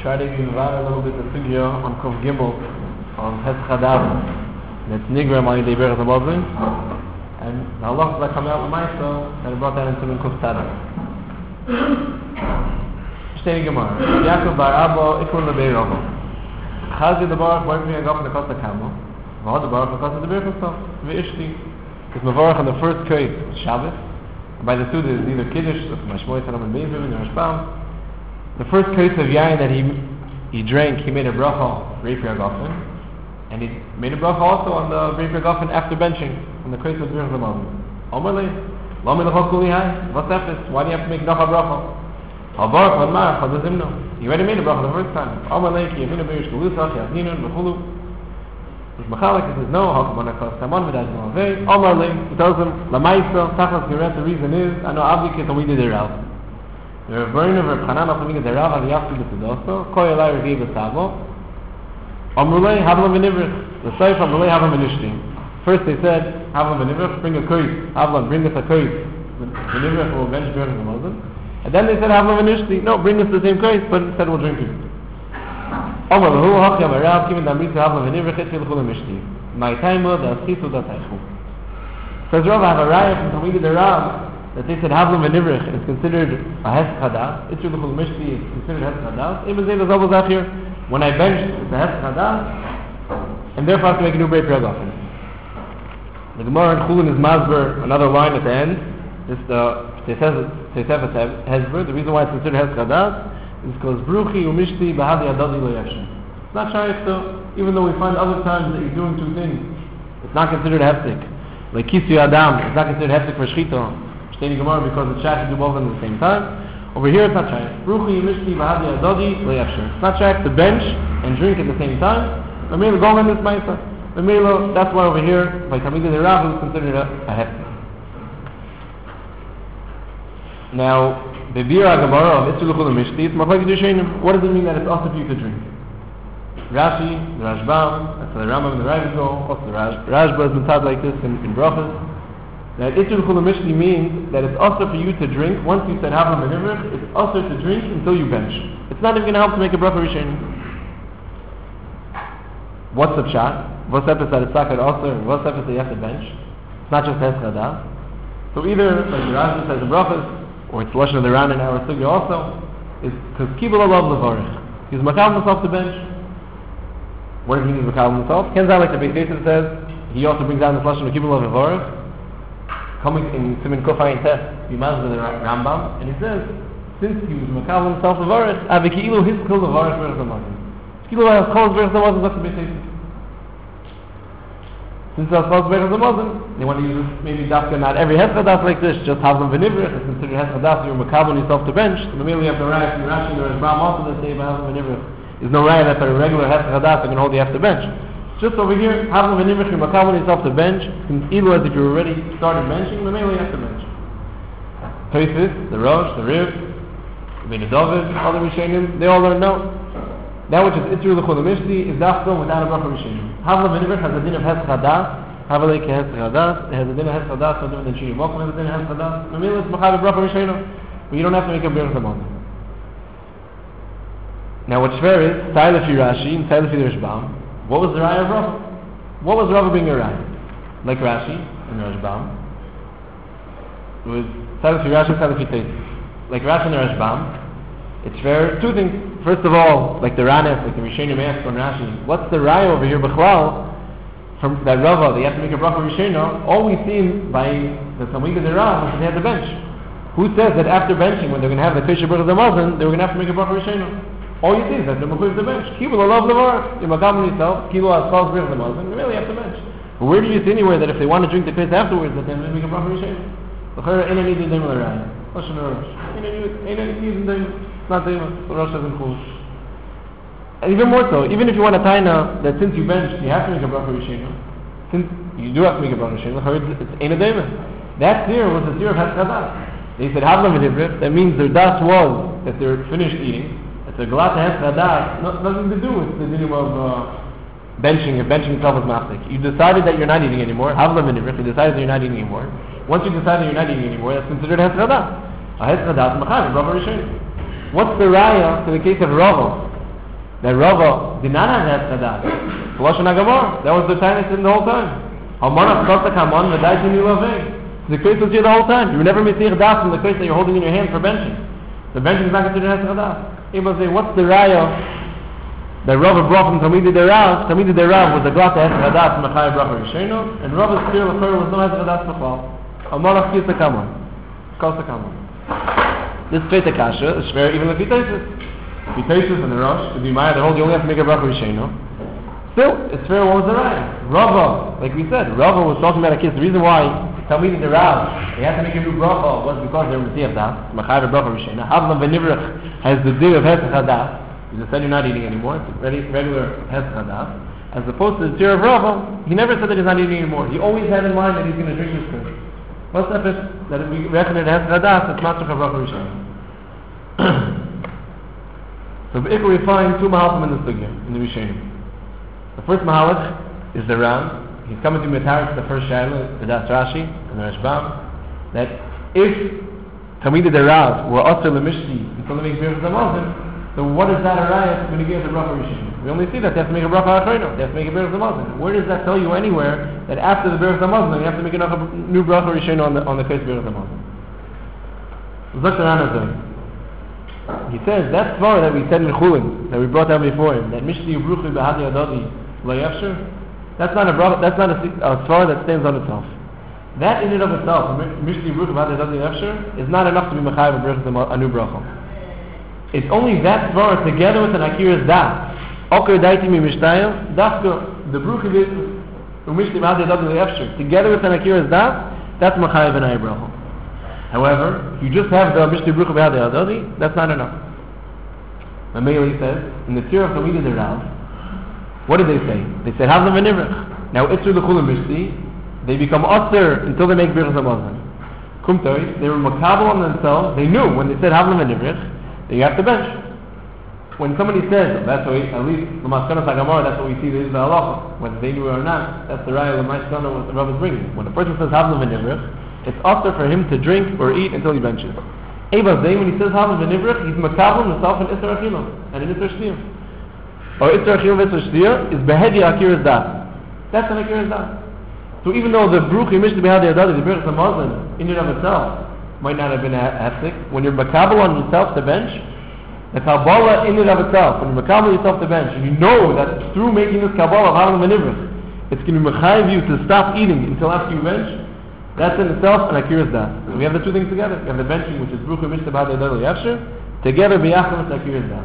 try to give a little bit of figure on Kuf Gimel on Hes Chadav. That's Nigram on the Beres Amazon. And the halachas that come out with Maisa, and I brought that into Kuf Tzaddik. Shtei Gemara. Yaakov bar Abba, Ikun lebei Rava. Chazi the Baruch, why bring a gaf in the Kosta Kamo? V'had the Baruch, the Kosta the Beres Kosta. V'ishti. It's Mavarach on the first case, Shabbos. By the two, there's either Kiddush, so Mashmoy Salam and Beizim, and Rashbam. The first case of yain that he drank, he made a bracha Reif Yagafen, and he made a bracha also on the Reif Yagafen after benching on the case of Birch Zamam. Omerli, Lami Lachok Kulihai, what's that? Why do you have to make Nacha bracha? Albarach Vadmar Chadazimno. He already made a bracha the first time. Omerli Ki Yavinu Birish Galusach Yavninun Bechulu. He's Machalik, he says no. How come on a class Tamon V'daz Mavei? Omerli, he tells him Lamaisa Tachas Geret. The reason is I know Abdikit and we did it out. The Rebbeinu of Reb Chanan also means the Rav and Yafsi B'Tzidoso Koi Elai Revi B'Savo Amrulei Havlam V'Nivrich. The Seif Amrulei Havlam V'Nishtim. First they said Havlam V'Nivrich, bring a koi. Havlam, bring us a koi. V'Nivrich will bench Birch Zamazon. And then they said Havlam V'Nishtim. No, bring us the same koi, but instead we'll drink it. Amr Lahu Hachya B'Rav Kimin Damritzi Havlam V'Nivrich Etzi L'chul Mishtim. My time was the Aschisu Da Taichu. Says Rav, I have a raya from Tamidi the Rav that they said Havlam V'Nivrich is considered a Hes Chadas. Itzu L'chul Mishti is considered Hes Chadas. Even Zay L'Zal was out here. When I benched, it's a Hes Chadas, and therefore I have to make a new Brei Pragafen. The Gemara in Chulin is Masber, another line at the end. This Teisefet Hezber. The reason why it's considered Hes Chadas is because Bruchi Umishti Bahadi Adadi Lo Yashin. It's not Shaykh though, even though we find other times that you're doing two things. It's not considered Heftik. Like Kisu Adam, it's not considered Heftik for Shchita. Because it's shaykh to do both at the same time. Over here it's not shaykh. Bruchi Mishti Bahadi Adadi Lo Yafshir. It's not shaykh to bench and drink at the same time. Mamela go in this Maisa. Mamela, that's why over here by Tamidi the Rav is considered a hefty. Now the Bira Gemara of Itzu L'chul Mishti, it's Machloek Yishenim. What does it mean that it's also for you to drink? Rashi, the Rashbam, that's the Rambam and the Rav go. Also the Rashba is mentioned like this in Brachas. That Itzu L'chul Mishti means that it's also for you to drink. Once you said Havlam V'Nivrich, it's also to drink until you bench. It's not even going to help to make a bracha Rishonim. What's the pshat? What's the that it's sakad also? What's the that you have to bench? It's not just Hes Chadas. So either, like the Rashi says in Brachas, or it's Lashon of the Ran in our Sugya also, is because Kibul Allah L'varich. He's makal himself to bench. What does he mean he's makal himself? Kenzah like the Beis Yosef says, he also brings down this Lashon of Kibul Allah L'varich. Coming in Siman Kufayin Test, he mazes the Rambam, and he says, since he was makal himself L'varich, Aviki'ilu his kol L'varich Berach Zamazin. Ki'ilu has called Berach Zamazin, that's the Beis Yosef. Since that's called Berach Zamazin, they want to use maybe dafka, not every Hes Chadas like this, just Havlam V'Nivrich, it's considered Hes Chadas, you're makal yourself to bench. So maybe you have the raya from Rashi or Rambam also that say Havlam V'Nivrich. There's no raya that for a regular Hes Chadas, they can hold you have to bench. Just over here, Havlam V'Nivrich, you're makal yourself to bench, either as if you already started benching, the mainly you have to bench. Tosis, the Rosh, the Riv, the Bein David, all the Rishonim, they all learn no. That which is Itzu L'chul Mishti is dafka without a bracha Rishonim. Havlam V'Nivrich has a din of Hes Chadas, Havalei Ke Hes Chadas, it has a din of Hes Chadas, no different than Shiri Mokum has a din of Hes Chadas. Mamela it's Machav bracha Rishonim, but you don't have to make a Birch Zamazin. Now what's fair is, Tailefi Rashi and Tailefi Rashbam. What was the Raya of Rav? What was Rav being a Raya? Like Rashi and Rashbam. It was Tailefi Rashi and Tailefi Tailefi. Like Rashi and Rashbam, it's fair. Two things. First of all, like the Ranef, like the Rishonim asked on Rashi, what's the Raya over here, B'chlal, from that Rava, they have to make a bracha Rishonim? All we seen by the Tamid the Rav was that they had the bench. Who says that after benching, when they're going to have the Tisha B'rach Zamazin, they were going to have to make a bracha Rishonim? All you see is that the Mechuyv the bench. Kibul Allah the Varach. You makam yourself. Kibul has calls B'rach Zamazin. You really have to bench. But where do you see anywhere that if they want to drink the piss afterwards, that they're going to make a bracha Rishonim? L'chayr ain't any din with a raya. Lashon Rosh. Ain't any din. It's not din. So Rosh doesn't cool. And even more so, even if you want to taina that since you benched, you have to make a bracha Rishonim. Since you do have to make a bracha Rishonim, l'chayr it's ain't a din. That year was the year of Hes Chadas. They said Havlam V'Nivrich. That means their das was that they're finished eating. It's a Galat Hes Chadas, nothing to do with the dinim of benching itself as maftik. You decided that you're not eating anymore. Havlam V'Nivrich, you decided that you're not eating anymore. Once you decide that you're not eating anymore, that's considered Hes Chadas. A Hes Chadas Machav, Bracha Rishonim. What's the raya to the case of Rava? that Rava did not have Hes Chadas. Lashon HaGemara, that was the time in the whole time. Hamanach Kosak Haman V'dai Sheni Lavei. The case was here the whole time. You were never Mitzir Das from the case that you're holding in your hand for benching. The benching is not considered Hes Chadas. People say, what's the raya that Rava brought from Talmidei Derav? Talmidei Derav was a glass Hes Chadas Mechai Bracha Risheno, and Rava's clear L'chor was no Hes Chadas B'chal. Hamanach Kosak Haman. Kosak Haman. This Tveit Akasha is fair even like Vitesis. Vitesis and the Rosh, to be Maya, they hold you only have to make a Bracha Risheno. Still, it's fair, what was the raya? Rava, like we said, Rava was talking about a case. The reason why Talmidei Derav, they had to make a new bracha was because they were Mitzir Das, Mechai Bracha Rishena. Havlam V'nivrach has the day of Hes Chadas. He said you're not eating anymore, it's regular Hes Chadas. As opposed to the Tzir of Rava, he never said that he's not eating anymore. He always had in mind that he's going to drink this drink. What's that? That if we reckon it Hes Chadas, it's not Bracha Rishena. So B'ikr we find two mahalchim in the sugya, in the Rishonim. The first mahalach is the Ram. He's coming to Metarik, the first Shaila, the Das Rashi, and the Rashbam, that if Talmidei Derav were Asr L'Mishti until they make Birchas Hamazon, so what is that a raya when you give the Bracha Rishon? We only see that they have to make a Bracha Achrayno, they have to make a Birchas Hamazon. Where does that tell you anywhere that after the Birchas Hamazon you have to make a new Bracha Rishon on the case Birchas Hamazon? Dr. Anazoi, he says that svara that we said in Chulin, that we brought down before him, that Mishti Ubruchi B'Hadi Adadi Lo Yafshir, that's not a svara that stands on itself. That in and of itself, Mishti Ubruchi B'Hadi Adadi Lo Yafshir, is not enough to be Mechayev a new bracha. It's only that svara together with an Akira's Das. Oker Daiti Mi Mishtayim, Dafka, the Bruchi Mishti B'Hadi Adadi Lo Yafshir, together with an Akira's Das, that's Mechayev an bracha. However, if you just have the Mishti Brucha B'Hadi Adadi, that's not enough. Mameli says, in the Tzir of Talmidei Derav, what did they say? They said, Havlam V'nivrach. Now, Itzur L'chulim Mishti, they become Asr until they make Birchas Hamazon. Kumtoy, they were makabel on themselves. They knew when they said Havlam V'nivrach, that you have to bench. When somebody says, that's what at least L'maskanas HaGemara, that's what we see, there is the halacha. Whether they knew it or not, that's the raya L'maskanas what the Rav is bringing. When a person says Havlam V'nivrach, it's also for him to drink or eat until he benches. Eva Zay, when he says Havlam V'nivrach, he's makabel himself in Isser Achilah and in Isser Shtiyah. Or Isser Achilah and Isser Shtiyah is Behedi Akira's Das. That's an Akira's Das. So even though the Bruchi Mishti B'Hadi Adadi, the Birchas Hamazon, in and of itself, might not have been heftik, when you're makabel on yourself to bench, the Kabbalah in and of itself, when you're makabel yourself to bench, and you know that through making this Kabbalah of Havlam V'nivrach, it's going to mechayev you to stop eating until after you bench, that's in itself an Akira's Das. So we have the two things together. We have the benching, which is Brucha Mishta B'Hadi Adadi Lo Yafshir, together b'yachad with Akira's Das.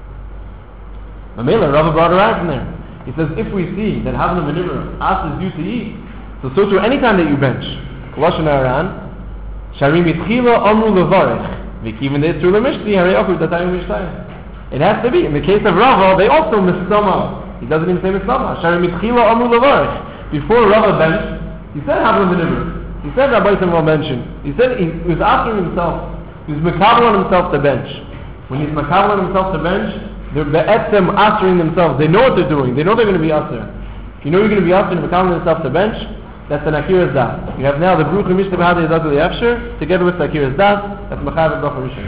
Mamela, Rava brought around from there. He says, if we see that Havlam V'nivrach asks you to eat, so too any time that you bench, Lashon Haran, Sharim Yitchila Amru Levarech, V'kivin De'etzur L'Mishti, Harei Okur Datayim Mishtayim. It has to be. In the case of Rava, they also Mistama. He doesn't even say Mistama. Sharim Yitchila Amru Levarech. Before Rava benched, he said Havlam V'nivrach. He said Rabbi Samuel mentioned. He said he was asking himself. He was makabel on himself to bench. When he's makabel on himself to bench, they're be'etzem asering themselves. They know what they're doing. They know they're going to be aser. If you know you're going to be aser and makabel on yourself to bench, that's an Akira's Das. You have now the Brucha Mishta B'Hadi Adadi Lo Yafshir together with the Akira's Das. That's Mechayev Bracha Rishon.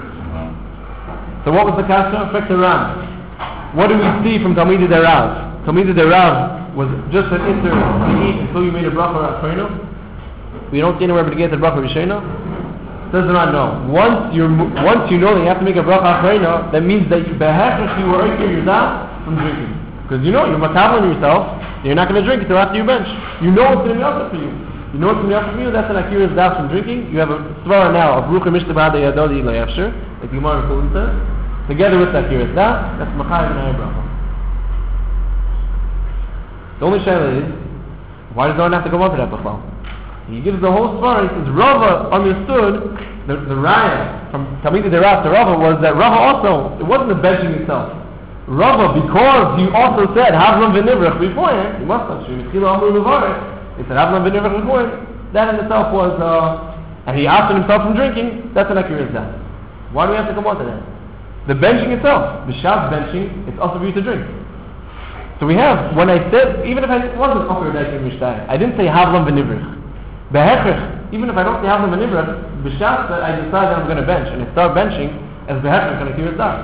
So what was the kasha? Effect around. What do we see from Talmidei Derav? Talmidei Derav was just an inter to eat until you made a bracha Achrayno. We don't see anywhere but to get the bracha Rishena. Says the Ran, no. Once you know that you have to make a bracha Achrayna, that means that you were oiker your das from drinking. Because you know, you're makabel on yourself, you're not going to drink until after you bench. You know what's going to be offered for you. You know what's going to be offered for you, that's an Akira's Das from drinking. You have a svara now of Brucha Mishta B'Hadi Adadi Lo Yafshir, like the Gemara Chulin says. Together with that Akira's Das, that's Mechayev and bracha. The only shaila is, why does no one have to go on to that b'chlal? He gives the whole svara. He says Rava understood the raya from Talmidei Derav to Rava was that Rava also, it wasn't the benching itself. Rava, because he also said Havlam V'nivrach beforehand, he must have Shemit Chila Amru Levarech. He said Havlam V'nivrach beforehand. That in itself was, and he asked himself from drinking. That's an Akira's Das. Why do we have to come on to that? The benching itself, the Shav benching, it's also for you to drink. So we have, when I said, even if I wasn't offered that in Mishtay, I didn't say Havlam V'nivrach. Behechech, even if I don't say Havlam V'nivrach, b'shas that I decide that I'm going to bench, and I start benching as behechech and Akira's Das.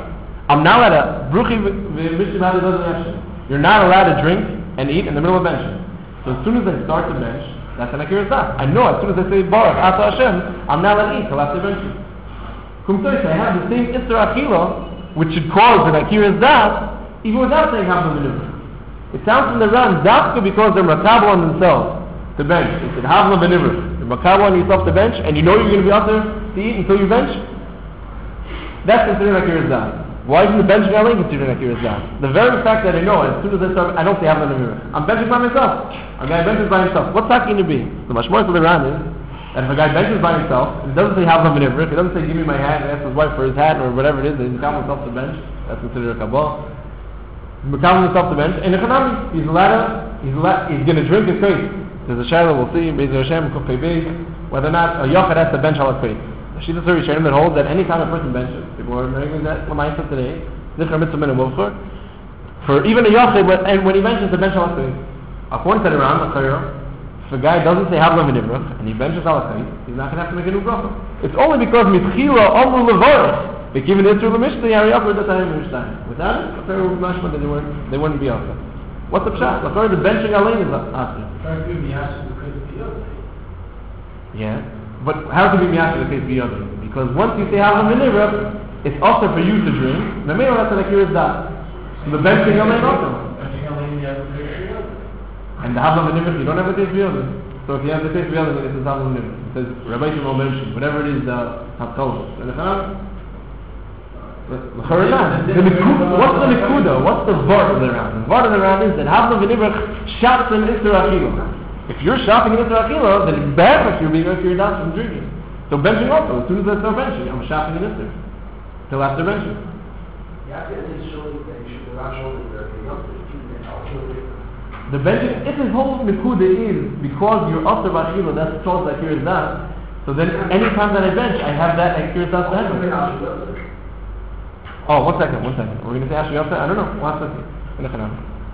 I'm not allowed to, you're not allowed to drink and eat in the middle of benching. So as soon as I start to bench, that's an Akiras Das. I know as soon as I say Baruch Ata Hashem, I'm not allowed to eat till after benching. I have the same Isra Achila, which should cause an Akiras Das, even without saying Havla V'Nivra. It sounds from the Ran, Dafka because they're Makabal on themselves to bench. It said Havla V'Nivra. You're Makabal on yourself to bench, and you know you're going to be out there to eat until you bench. That's considered Akiras Das. Why isn't the benching Alin considered Akiras Das? The very fact that I know, as soon as I start, I don't say Havla V'Nivra. I'm benching by myself. A guy benches by himself. What's that going to be? The Mashmor of the Ran is that if a guy benches by himself, it doesn't say Havla V'Nivra, if he doesn't say give me my hat and ask his wife for his hat or whatever it is, and he's got himself to bench, that's considered a Kabbalah. He's becoming himself to bench, and if he's going to drink his faith. There's a shadow, we'll see, Be'ez Hashem, Kufay Be'ez, whether or not a Yochad has to bench al faith. She's a Suri Shem that holds that any time a person benches, people are making that Lamaisa today, Zikr Mitzvah Min Muvchur, for even a Yochad, and when he benches, the bench al faith. According to the Ram, if a guy doesn't say Havla V'Nivrach, and he benches al faith, he's not going to have to make a new bracha. It's only because Mitchila Omru Levarach, they give an Israel Mishnah, Yari Upper, that time Mishnah. Without it, they wouldn't be out there. What's the pshat? The benching Alain is after. Yeah, but how can we be after the case be other? Because once you say Havla V'Nivrach, it's also for you to drink. The main that's like Akiras Das. So the benching Alain also. And the Havla V'Nivrach, you don't have the case be other. So if you have the case be other, then it says Havla V'Nivrach. It says Rabbi Shimon mentioned whatever it is, Hatzalah. What's the Nikuda? What's the Vart of the round? The Vart of the round is that Havla V'Nivrach shouts in Isra Achila. If you're shouting in Isra Achila, then it's bad if you're being Akiras Das from drinking. So benching also, as soon as I start benching, I'm shouting in Isra. Till after benching. The benching, if his whole Nikuda is because you're Asr V'Achila, that's called Akiras Das, so then any time that I bench, I have that Akiras Das to have. Oh, one second. We're going to say Asher Yotze? I don't know. One second.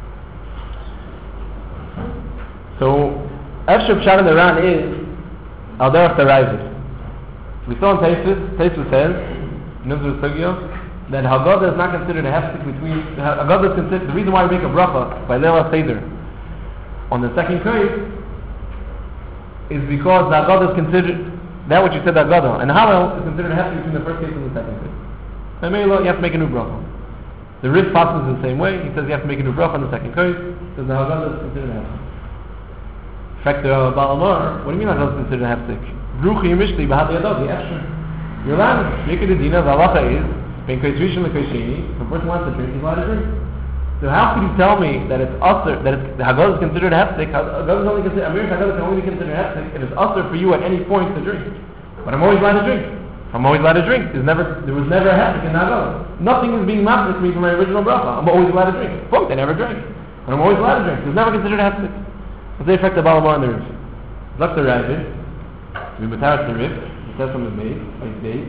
So, Efshur Pshat in the Ran is Al Derech Taravid. We saw in Taisus says, Nuzur Sugyo, that Haggadah is not considered a hefsek between, Haggadah is considered, the reason why we make a bracha by Leila Seder on the second Kreis is because the Haggadah is considered, that what you said, the Haggadah, and Hallel is considered a hefsek between the first case and the second case. And maybe you have to make a new bracha. The Riz passes the same way. He says you have to make a new bracha on the second case. Because the Haggadah is considered a hefsek. In fact, the Baal Amar, what do you mean Haggadah is considered a hefsek? Ruchi Mishli B'Had Yadog, you're allowed to make it a dina. The halacha is Ben Kais Rishon LeKais Sheni. If a person wants to drink, he's allowed to drink. So how could you tell me that it's usher, that the Haggadah is considered a hefsek? Haggadah is only considered, Haggadah can only be considered a hefsek if it's usher for you at any point to drink. But I'm always allowed to drink. I'm always allowed to drink. There was never a hefsek in Haggadah. Nothing is being mafsek me from my original bracha. I'm always allowed to drink. Folk, they never drank. And I'm always allowed to drink. It's never considered a hefsek. What's the effect of Baal Amar on the Riv? Dr. Ravid, we betarat the Riv, he says from the maid, like days,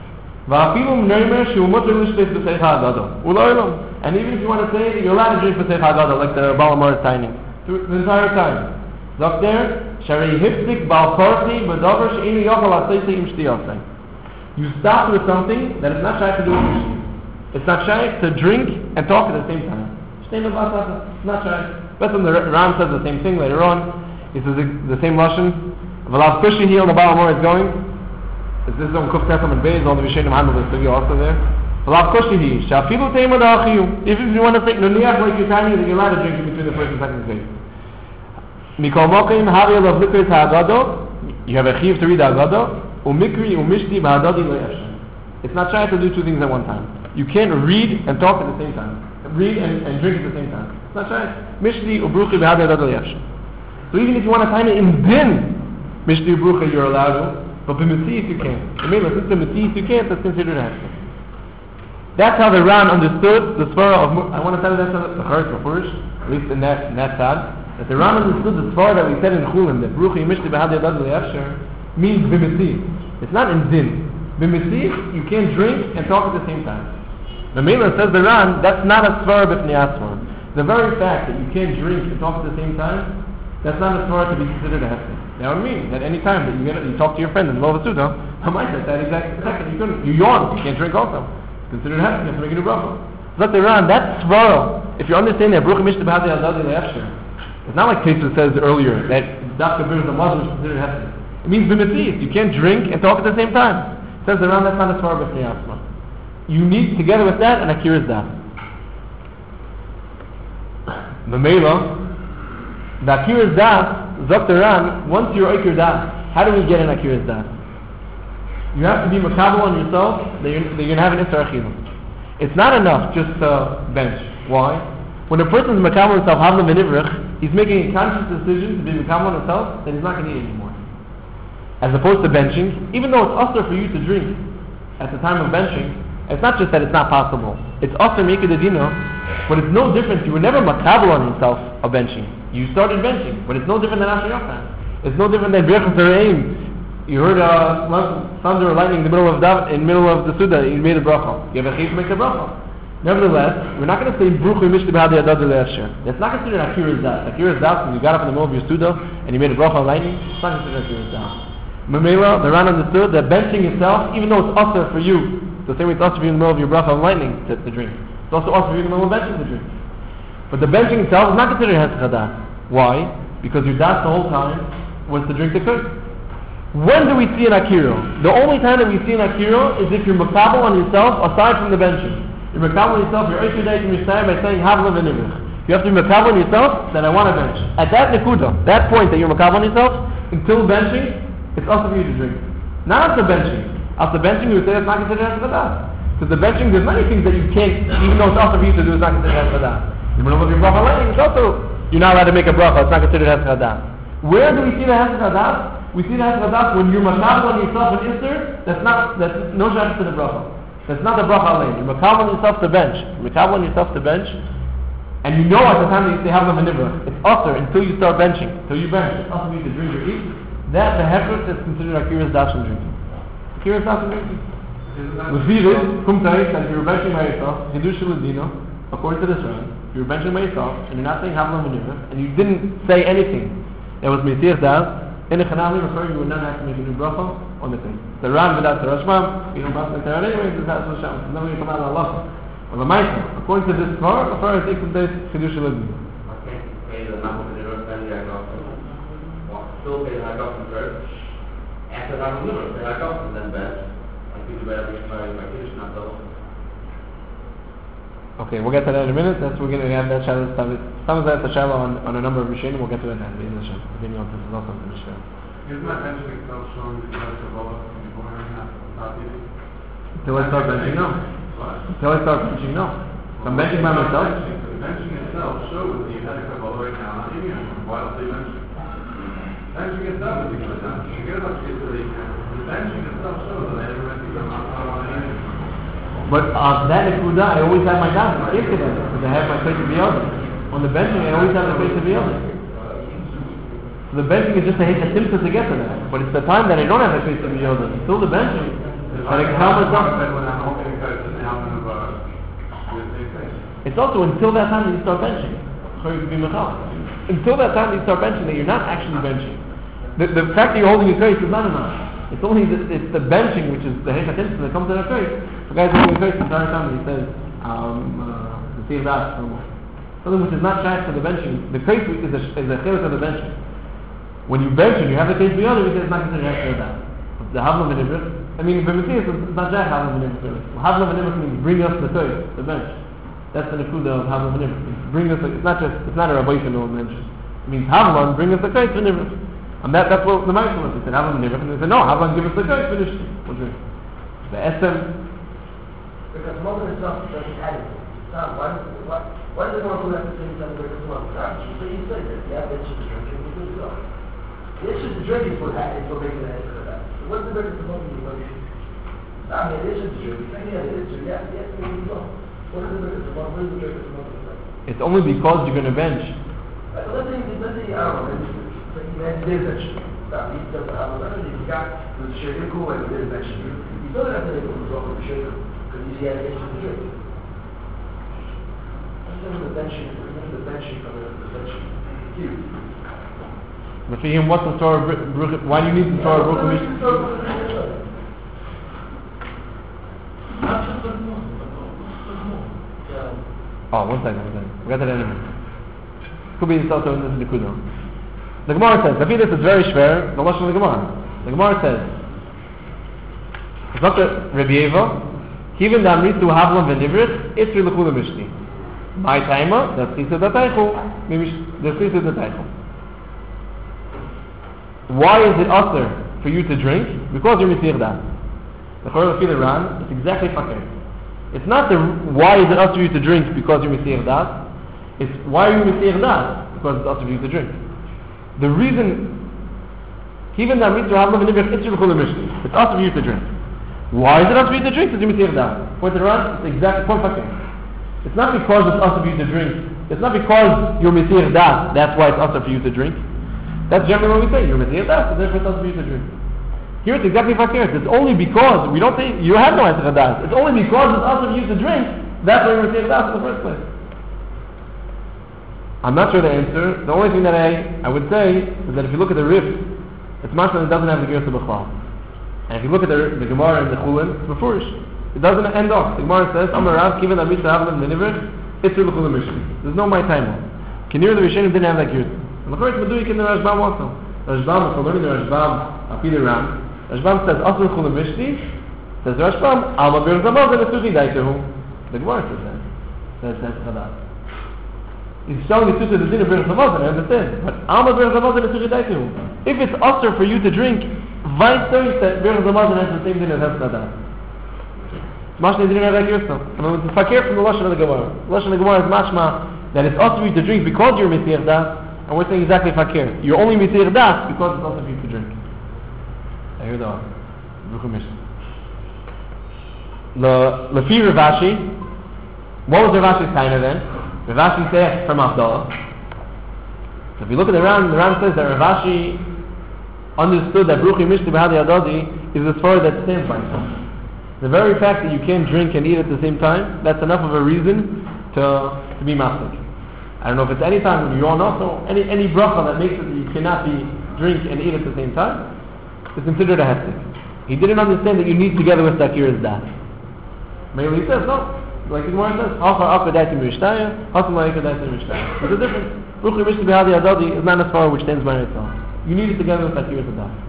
and even if you want to say, you're allowed to drink Pesach Haggadah, like the Baal Amar is signing, through the entire time. Dr. Shari Hifzik Baal Korsi, Badavar She'inu Yochal Asayse Im Shtiyasay. You stop with something that is not shy to do with Mishti. It's not shy to drink and talk at the same time. It's not shy. But when the Ram says the same thing later on, he says the same Lashon. V'lav Kushi here on the Baal Amar is going. This is on Kuf Tesam and Beis, all the Vishenim handle this study also there. V'lav Kushi here. Shafilu Teimah Da'achiyu. If you want to say, Nuniach like you're telling me that you're allowed to drink between the first and second case. Mikol Mokim Havi Alav Likrit Ha'agado. You have a chiv to read Ha'agado. Umikri umishti ba'adadi le'eshem. It's not shy to do two things at one time. You can't read and talk at the same time. Read and drink at the same time. It's not shy. Mishti ubruchi ba'adadi le'eshem. So even if you want to time it in din, mishti ubruchi you're allowed to, but b'mitzis you can't. Since the mitzis you can't, that's considered a hefsek. That's how the Ran understood the svara of. I want to tell you that's the Charetz Mefurish, at least in that side, that the Ran understood the svara that we said in Chulim, that bruchi mishti ba'adadi le'eshem means b'mitzis. It's not in din. B'mitzis, you can't drink and talk at the same time. The Mela says the Ran, that's not a svara b'fnei asmar. The very fact that you can't drink and talk at the same time, that's not a svara to be considered a hefsek. That would mean that any time that you talk to your friend in the middle of a suda, I might say that exact second you couldn't. You yawn, you can't drink also. considered hefker. You have to make a new bracha. Let the Ran, that svara, if you understand that Baruch Mishta B'Hadei Al-Dadi Le'efsher, it's not like Kesha says earlier that Dafka Bir the Muslim is considered hefker. It means b'mitzias. You can't drink and talk at the same time. It says the Ran, that's not a svara b'fnei atzma. You need together with that an akiras das. The Mela, the akiras das, Zok the Ran, once you're akir das, how do we get an akiras das? You have to be makabel on yourself that you're going to have an Isser Achilah. It's not enough just to bench. Why? When a person is makabel on himself, havlam v'nivrich, he's making a conscious decision to be makabel on himself that he's not going to eat anymore. As opposed to benching, even though it's usher for you to drink at the time of benching, it's not just that it's not possible. It's usher make it a dino, but it's no different. You were never makabel on himself of benching. You started benching, but it's no different than Asher Yochai. It's no different than Birchas Hareim. You heard thunder or lightning in the middle of the Suda, you made a bracha. You have a chiyuv to make a bracha. Nevertheless, we're not going to say Baruch Mishta B'Hadei Al-Dadi Le'efsher. That's not considered akiras das. Akiras das, when you got up in the middle of your Suda and you made a bracha on lightning, it's not considered akiras das. Memela, the Ran understood that benching itself, even though it's usher for you, the same way it's usher for you in the middle of your bracha on lightning to drink. It's also usher for you in the middle of benching to drink. But the benching itself is not considered hesed das. Why? Because your das the whole time was to drink the curd. When do we see an akira? The only time that we see an akira is if you're makabel on yourself aside from the benching. You're makabel on yourself, you're oikedei from your side by saying havla v'nivrich. You have to be makabel on yourself that I want to bench. At that nekuda, that point that you're makabel on yourself, until benching, it's also for you to drink. Not after benching. After benching, you would say it's not considered hesed. Because the benching, there's many things that you can't, even though it's also for you to do, it's not considered hesed. In the middle of your bracha lightning, it's also, you're not allowed to make a bracha, it's not considered hesed. Where do we see the hesed? We see the hesed when you're makabel on yourself an Isser, that's no shayach to the bracha. That's not the bracha alone. You're makabel on yourself to bench. You're makabel on yourself to bench, and you know at the time that you say havlam v'nivrich, it's usher until you start benching. Until you bench, it's usher for you to drink or eat. That the hefker is considered akiras das from drinking. Akiras das from drinking. L'firis, kum ta'is, that if you're benching by yourself, hidush l'dino, according to this one, you're benching by yourself, and you're not saying havlam v'nivrich, and you didn't say anything that was mitzir das. In the Chanami referring, you would not have to make a new bracha on the thing. The Ran without the Rashbam, you don't pass the Torah anyway, this has no sham. And then when you come out of Allah. Well, the Maisa, according to this Torah, the Torah is equal to Kiddush Elizabeth. Okay, pay the number of the Torah, then I got still pay the Haggadah first. After that, I'm going to pay Haggadah, then best. I think you better explain my Kiddush, not double. Okay, we'll get to that in a minute. That's we're going to have that shadow. Some of that's a shadow on a number of Rishonim. We'll get to it at the end of the show. Depending on this is also the show. Isn't that benching itself showing the Kiddush of Allah before not eating? Until I start benching, no. What? Until I start benching, no. So I'm benching by myself. Benching itself shows that you had a Kabbalah right now, not eating it. Why else are you benching? Benching itself is equal to that. Forget about the benching itself shows that I never meant to go on eating. But that nekuda, I always have my das. It's because I have my place to be other. On the benching, I always have the place to be other. So the benching is just a simple to get to that. But it's the time that I don't have a place to be other. Until the benching, that I can help myself. It's also until that time that you start benching. Until that time that you start benching, that you're not actually benching. The fact that you're holding your face is not enough. It's only the benching, which is the hechatim that comes in a face. The guy's holding a face the entire time and he says, the same das, something which is not shaykh to the benching. The face is a chiluk of the benching. When you bench and you have the case beyond it, it's not considered shaykh to that. The havlam v'nivrich, I mean, b'mitzvah it's not shaykh havlam v'nivrich. Havlam v'nivrich means bring us the face, the bench. That's the nekuda of havlam v'nivrich. Bring us, it's not a rabbi no bench. It means havlam, bring us the face v'nivrich. And that's what the Maimon was. He said, Havlan v'nivrich. And they said, no, Havlan give us the guy, finish. We'll drink. The SM. Because mother itself doesn't have it. Why does the one who has to say something like this one? So you say that, yeah, that's just drinking, you do it. It's just drinking for making an answer to that. So what's the difference among the emotion? I mean, it's just drinking. Yeah, it is. Yes, maybe so. What is the difference among the It's only because you're going to bench. Let's say, I don't know, and there's a that he doesn't have a remedy. He got the sugar cool and there's that sugar. He still doesn't have to make a result of the sugar because he's had an issue with the drink. Remember the benching from the benching. Huge. But for him, what's the Torah? Why do you need the Torah? Not just the Oh, one second. We got that in a minute. Could be also in the Nikudah. The Gemara says, I think this is very schwer, the Lashon of the Gemara. The Gemara says, it's not the Rabbi Eva, Kiven da Amritu Havlam v'Nivrit, Itri l'chula mishti. My timer, that's Tisa da Teichu, that's Tisa da Teichu. Why is it usher for you to drink? Because you're Mitzir Das. The Chorah Fil Iran, it's exactly fakir. It's not the why is it usher for you to drink because you're Mitzir Das. It's why are you Mitzir Das? Because it's usher for you to drink. The reason, even the Amritu Havlam v'Nivrit, Itri l'chula mishti. It's usher for you to drink. Why is it usher for you to drink? Because you're Mitzir Das. Point it around, it's exactly point fakir. It's not because it's usher for you to drink. It's not because you're Mitzir Das, that's why it's usher for you to drink. That's generally what we say. You're Mitzir Das, so therefore it's usher for you to drink. Here it's exactly fakir. It's only because, we don't say, you have no Mitzir Das. It's only because it's usher for you to drink, that's why you're Mitzir Das in the first place. I'm not sure the answer. The only thing that I would say is that if you look at the Rif, it's much that it doesn't have the Gersa B'chlal. And if you look at the Gemara and the Chulin, it's Mefurish. It doesn't end off. The Gemara says, Amar Rav, Kiven Amrit Havlam V'Nivrit, Itri l'chula mishti. There's no my time. Kinir the Rishonim didn't have that Gersa. And the Chorah Meduik in the Rashbam also. Rashbam, if we're learning the Rashbam, Apid Ram, Rashbam says, Asr l'chula mishti, says Rashbam, Alma Bir Zamaz, and Esuchi Daitehu. The Gemara says that. That's Chadat. He's showing the truth of the din of Bir Zamaz, I understand. But Alma Bir Zamaz, and Esuchi Daitehu. If it's Asr for you to drink, vice versa, Bir Zamaz has the same din as Chadat. Mashma didn't have that Gersa. I mean, it's fakir from the Lashon of the Gemara. The Lashon of the Gemara is mashma that it's also for you to drink because you're Mitzir Das, and we're saying exactly fakir. You're only Mitzir Das because it's also for you to drink. I hear that. Lefi Ravashi, what was Ravashi's kind of then? Ravashi said from Abdullah. So if you look at the Ram says that Ravashi understood that Bruchi Mishti B'Hadi Adadi is as far as that stands by himself. The very fact that you can't drink and eat at the same time, that's enough of a reason to be masik. I don't know if it's any time when you all know, so any bracha that makes it that you cannot drink and eat at the same time is considered a heftik. He didn't understand that you need together with Zakir is that. Maybe he says, no. Like the Gemara says, there's a difference. Bruchi Mishti B'Hadi Adadi is not as far which stands by itself. You need it together with Zakir is that.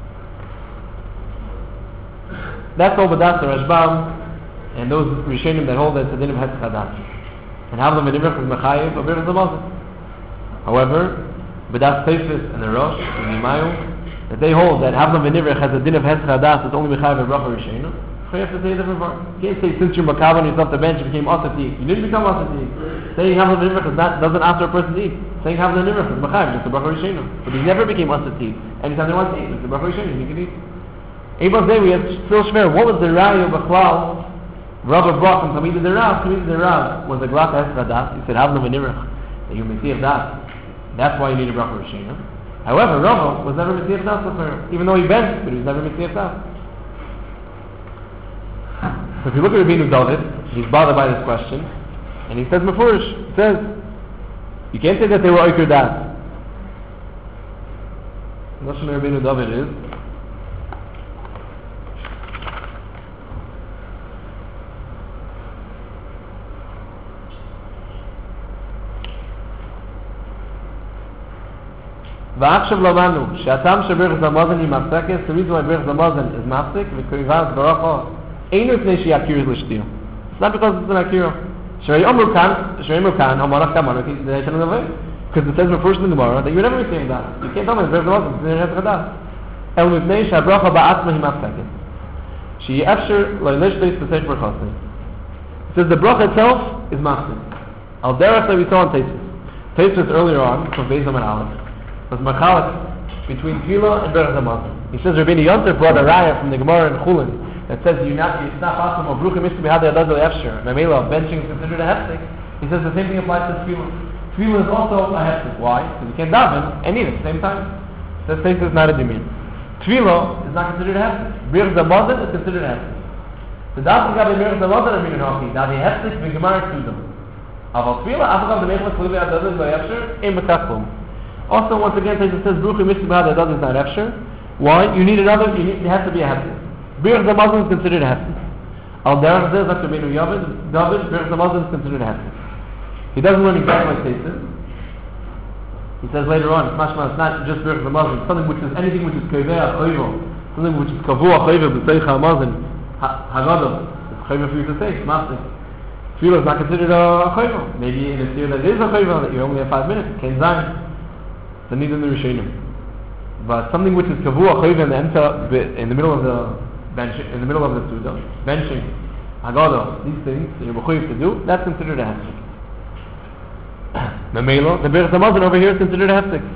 That's all Badas the Rashbam and those Rishonim that hold that it's a din of Hetz Chadat. And Havlam v'Nivrit is Mechayiv of Bir Zamazin. However, Badas Teifis and the Rosh and the Imayu, that they hold that Havlam v'Nivrit has a din of Hetz Chadat, it's only Mechayiv of Bracha Rishonim. So you have to say a different part. You can't say since you're Makav and yourself the bench, you became Asati. You didn't become Asati. Saying Havlam v'Nivrit doesn't ask a person to eat. Saying Havlam v'Nivrit is Mechayiv, it's a Bracha Rishonim. But he never became Asati. Anytime they want to eat, it's a Bracha Rishonim, you can eat. Abel's day we have still shver. What was the Raya B'Chlal? Rabba brought from Tamid the Rav was the Glata Esradat. He said, Havlam v'Nirach, that you Messiah Das. That's why you need a Bracha Rishina. However, Rabba was never Messiah Das with her. Even though he bent, but he was never Messiah Das. So if you look at Rabbeinu David, he's bothered by this question, and he says Mefurish, he says, you can't say that they were Oiker Das. The Lashon of Rabbeinu David is, ועכשיו למדנו שהטעם של ברך זמזן היא מפסקת, the reason why ברך זמזן is מפסק, וקריבה ברכה אין לפני שהיא אקירס לשתיו. It's not because it's an akira. שראיומרו כאן, המונח כאן, זה יש לנו דבר. Because it says first in the Gemara that you never receive that. You can't tell me ברך זמזן, זה נראה חדש. אלא מפני שהברכה בעצמה היא מפסקת. שהיא אפשר לשתי ספסש ברכוסי. It says the bracha itself is mafsek. Al derech that we saw in Teisus. Teisus earlier on, from Beis Amar Aleph, was machalik between Tefillah and Berach Hamazon. He says Rabbeinu Yontif brought a raya from the Gemara in Chulin that says it's not possible. Brucha Mishti B'Hadi Adad Efsher. Memela benching is considered a heftik. He says the same thing applies to Tefillah. Tefillah is also a heftik. Why? Because you can't daven and eat at the same time. This case is not a dimin. Tefillah is not considered a heftik. Berach Hamazon is considered a heftik. The daven got the Berach Hamazon and Min Haki. Now the heftik the Gemara to them. Aval Tefillah after the Mechlas Chulin Adad Efsher in Mekachum. Also, once again, it says Bruchi Mishti B'Hadi Adad is not Efsher. Why? You need another. It has to be a heftik. Birch Zamazon is considered a heftik. Al Derech says like Rabbeinu David, Birch Zamazon is considered a heftik. He doesn't learn exactly like Taisus. He says later on, it's not just Birchas Hamazon, something which is anything which is Kaveh Choivo, something which is Kavua Choivo, B'Seich HaMazon, Hagadol, it's Choivo for you to say, it's Masik. Tefillah is not considered a Choivo. Maybe in a year that it is a Choivo, that you only have 5 minutes, Ken Zayin. It's a need in the Rishonim. But something which is Kavua Choivo in the middle of the bench, in the middle of the Suda, benching, Hagadol, these things that you're Mechuyev to do, that's considered a Hefsek. Memelo, the Birchas Hamazon over here is considered a hefsek.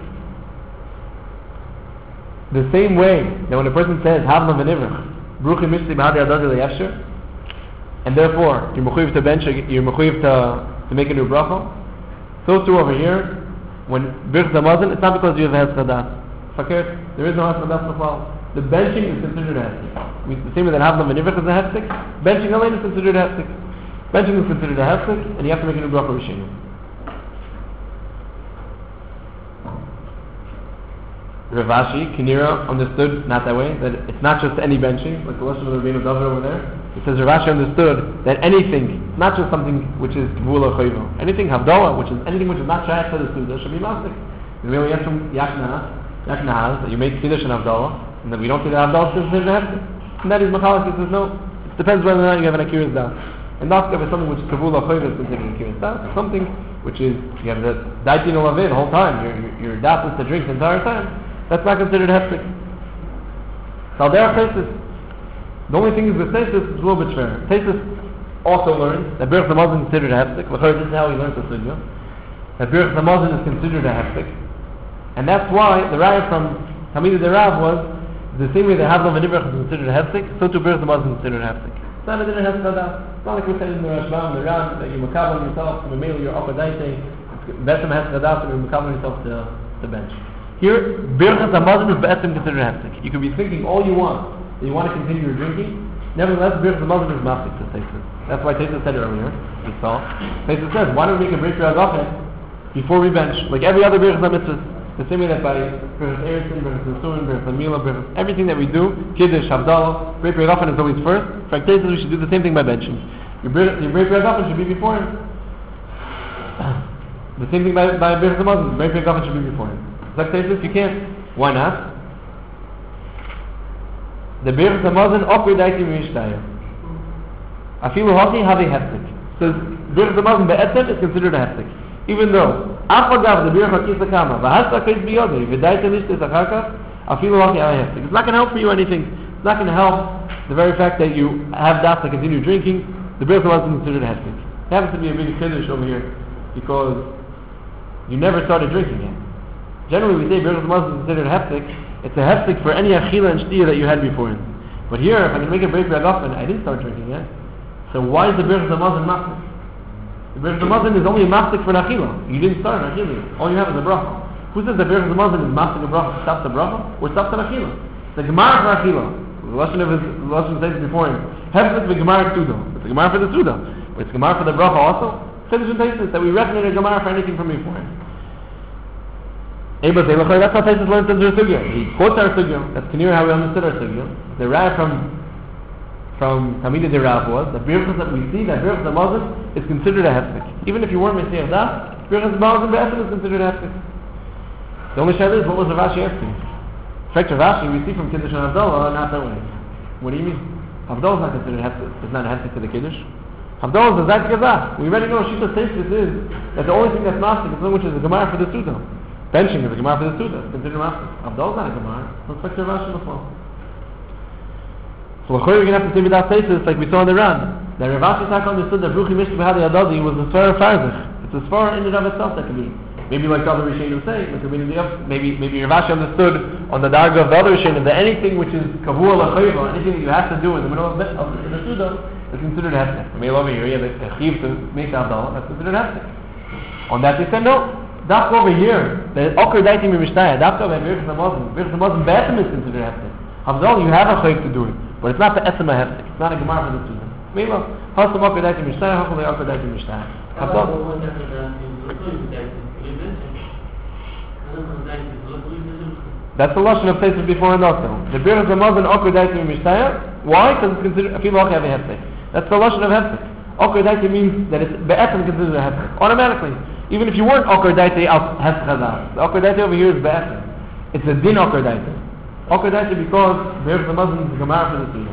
The same way that when a person says Havna v'nivrach, Bruchim Mishli b'hadi adadi le'yafshir, and therefore you're mechuyev to bench, you're mechuyev to make a new bracha, so too over here, when Birchas Hamazon, it's not because you have a heschadas. Fakir, there is no heschadas b'chlal. The benching is considered a hefsek. The same way that Havna v'nivrach is a hefsek, benching alone is considered a hefsek. Benching is considered a hefsek, and you have to make a new bracha rishenu. Rav Ashi, Kinira understood not that way, that it's not just any benching, like the lesson of the Rabbeinu David over there. It says Rav Ashi understood that anything, not just something which is Gvula Choivo, anything Havdalah, which is anything which is not Shayach to the Suda, should be Masik. And we only have some Yaknahaz, that you make Kiddush and Havdalah, and that we don't say that Havdalah is considered a hefsek. And that is Machalik, it says no, it depends whether or not you have an Akiras Das. And Daskav is something which is Kavula Choivo is considered an Akiras Das, something which is, you have the Daitin Olaveh the whole time, your Das is to drink the entire time. That's not considered hefsek. Now there are Taisus. The only thing is with Taisus is a little bit fairer. Taisus also learns that Birchas Hamazon is considered a hefsek. This is how he learns the sugya. That Birchas Hamazon is considered a hefsek. And that's why the raya from Talmidei Rav was the same way that Havdalah v'nivrach is considered a hefsek, so too Birchas Hamazon is considered a hefsek. It's not a dinner hefsek. It's not like we said in the Rashbam, the Ram, that you makabel yourself to mail your opadaite, better hefsek that you makabel yourself to bench. Here, Birchas Hamazon is be'etzem considered hefsek. You can be thinking all you want, that you want to continue your drinking. Nevertheless, Birchas Hamazon is mafsik to Taisus. That's why Taisus said earlier, we saw. Taisus says, why don't we make a break for Agafen before we bench, like every other Birchas HaMitzvahs. The same way that by Birchas Eretzin, Birchas Nesuin, Birchas Mila, Birchas, everything that we do, Kiddush, Havdalah, break for Agafen is always first. In fact, Taisus, we should do the same thing by benching. Your break for Agafen should be before him. The same thing by Birchas Hamazon, break for Agafen should be before him. Like Taisus, you can't. Why not? The Birchas Hamazon operating mishtaya. Afilu haki have a hefsek. Says Birchas Hamazon be'etzem is considered a hefsek, even though afagav the Birchas Hakis Kama v'hasta kais biyodei v'daita nishtes acharkach afilu haki have a hefsek. It's not going to help for you anything. It's not going to help the very fact that you have das to continue drinking. The Birchas Hamazon is considered a hefsek. It happens to be a big kiddush over here because you never started drinking yet. Generally, we say Birchas Hamazon is considered a hefsek. It's a hefsek for any achila and shtiya that you had before. But here, if I can make a break for Agafen, I didn't start drinking yet. So why is the Birchas Hamazon mafsek? The Birchas Hamazon is only a mafsek for an achila. You didn't start an achila. All you have is a bracha. Who says the Birchas Hamazon is mafsek a bracha? Stops the bracha? Or stops an achila? It's a gemara for achila. The lesson says before him. Hefsek the gemara suda. It's a gemara for the suda. But it's a gemara for the bracha also. Says that we recognize a gemara for anything from before him. That's how Taisus learned the sugya. He quotes our sugya. That's clear how we understood our sugya. The raya from Talmidei Rav was that Birchas that we see that Birchas Hamazon is considered a hefsek. Even if you weren't Messiah of Das, Birchas Hamazon be'etzem is considered a hefsek. The only shayla is what was Rav Ashi asking. In fact, Rav Ashi we see from Kiddush and Havdalah not that way. What do you mean? Havdalah is not considered a hefsek. It's not a hefsek to the Kiddush. Havdalah is the Zayt Gazah. We already know Shita Taisus is that the only thing that's mafsek is something which is a gemara for the Suda. Benching is a gemara for the Suda. It's considered mafsek. Havdalah is not a gemara. Let's check Rav Ashi before. So we're going to have to say with that Taisus like we saw in the Ran. That Rav Ashi understood that Bruchim Mishli b'hadi adadi was a Sfar Farzich. It's a Sfar in and of itself that can be. Maybe like the other Rishonim say, maybe Rav Ashi understood on the Darga of the other Rishonim that anything which is Kavua l'chayva, anything that you have to do in the middle of the Suda is considered hefsek. Maybe over here you have a chiv to make Havdalah, that's considered hefsek. On that they said no. Dafka over here, the Okar Daitim Mishtaya, Dafka by Birchas Hamazon be'etzem is considered hefsek. Havdalah, you have a chiv to do it. But it's not the Esma hefsek. It's not a Gemara for the Suda. Maybe Hasam Okar Daitim Mishtaya, hopefully Okar Daitim Mishtaya. That's the lashon of Taisus before and after. The Birchas Hamazon Okar Daitim Mishtaya. Why? Because it's considered a fil hefsek. That's the lashon of hefsek. Okar Daita means that it's be'etzem considered a hefsek. Automatically. Even if you weren't Okar Daita al hefsek hadas. The Okar Daita over here is be'etzem. It's a din Okar Daita. Okar Daita because there's the Muslim is the Gemara for the Suda.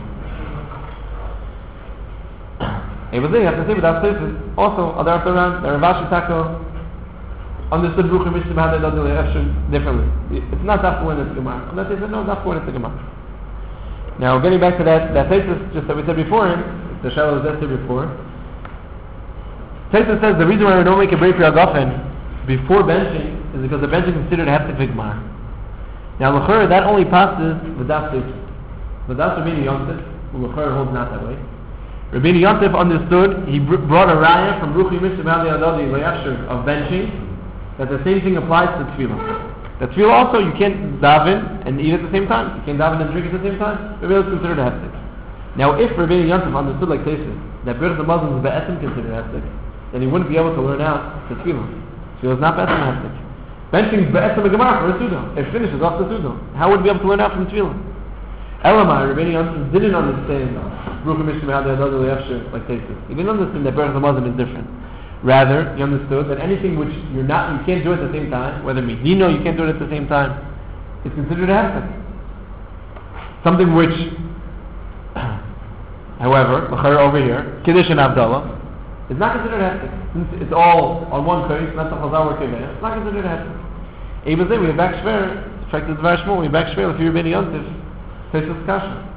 You have to say, but that's places. Also, other after around, the Rav Ashi Taka understood Ruchim Mishtim Hadad Adil Efshin differently. It's not that when it's Gemara. And that they said, no, that's when it's the Gemara. Now, getting back to that thesis just that we said before, the Shalom was said before. Thesis says the reason why we don't make a break for Agafen before benching is because the benching is considered a hefsek Gemara. Now, L'chor, that only passes the Das Thesis. The Das Rabbeinu Yontif, who L'chor holds not that way. Rabbeinu Yontif understood, he brought a raya from Ruchi Mishim Hali Adadi Layashir of benching, that the same thing applies to Tefillah. The Tefillah also, you can't daven and eat at the same time. You can't daven and drink at the same time. Rabbeinu is considered a hefsek. Now, if Rabbeinu Yontif understood like this, that Birch the Muslims is be'etzem considered a hefsek, then he wouldn't be able to learn out the Tefillah. Tefillah is not be'etzem a hefsek. Benching is be'etzem a Gemara for a Suda. It finishes off the Suda. How would he be able to learn out from Tefillah? Elamai, Rabbeinu Yontif didn't understand Ruchim Mishim Hadi Adad Layafshir like this. He didn't understand that Birch the Muslim is different. Rather, he understood that anything which you can't do at the same time, whether Medino, you can't do it at the same time, is considered a hefsek. Something which, however, over here, Kiddush and Abdullah, is not considered a hefsek. Since it's all on one case, not the Chazar or Kiveh, it's not considered a hefsek. Even then, we have back Shver, in fact, it's very small, we have back Shver, if you're Rabbeinu Yontif, takes this kasha.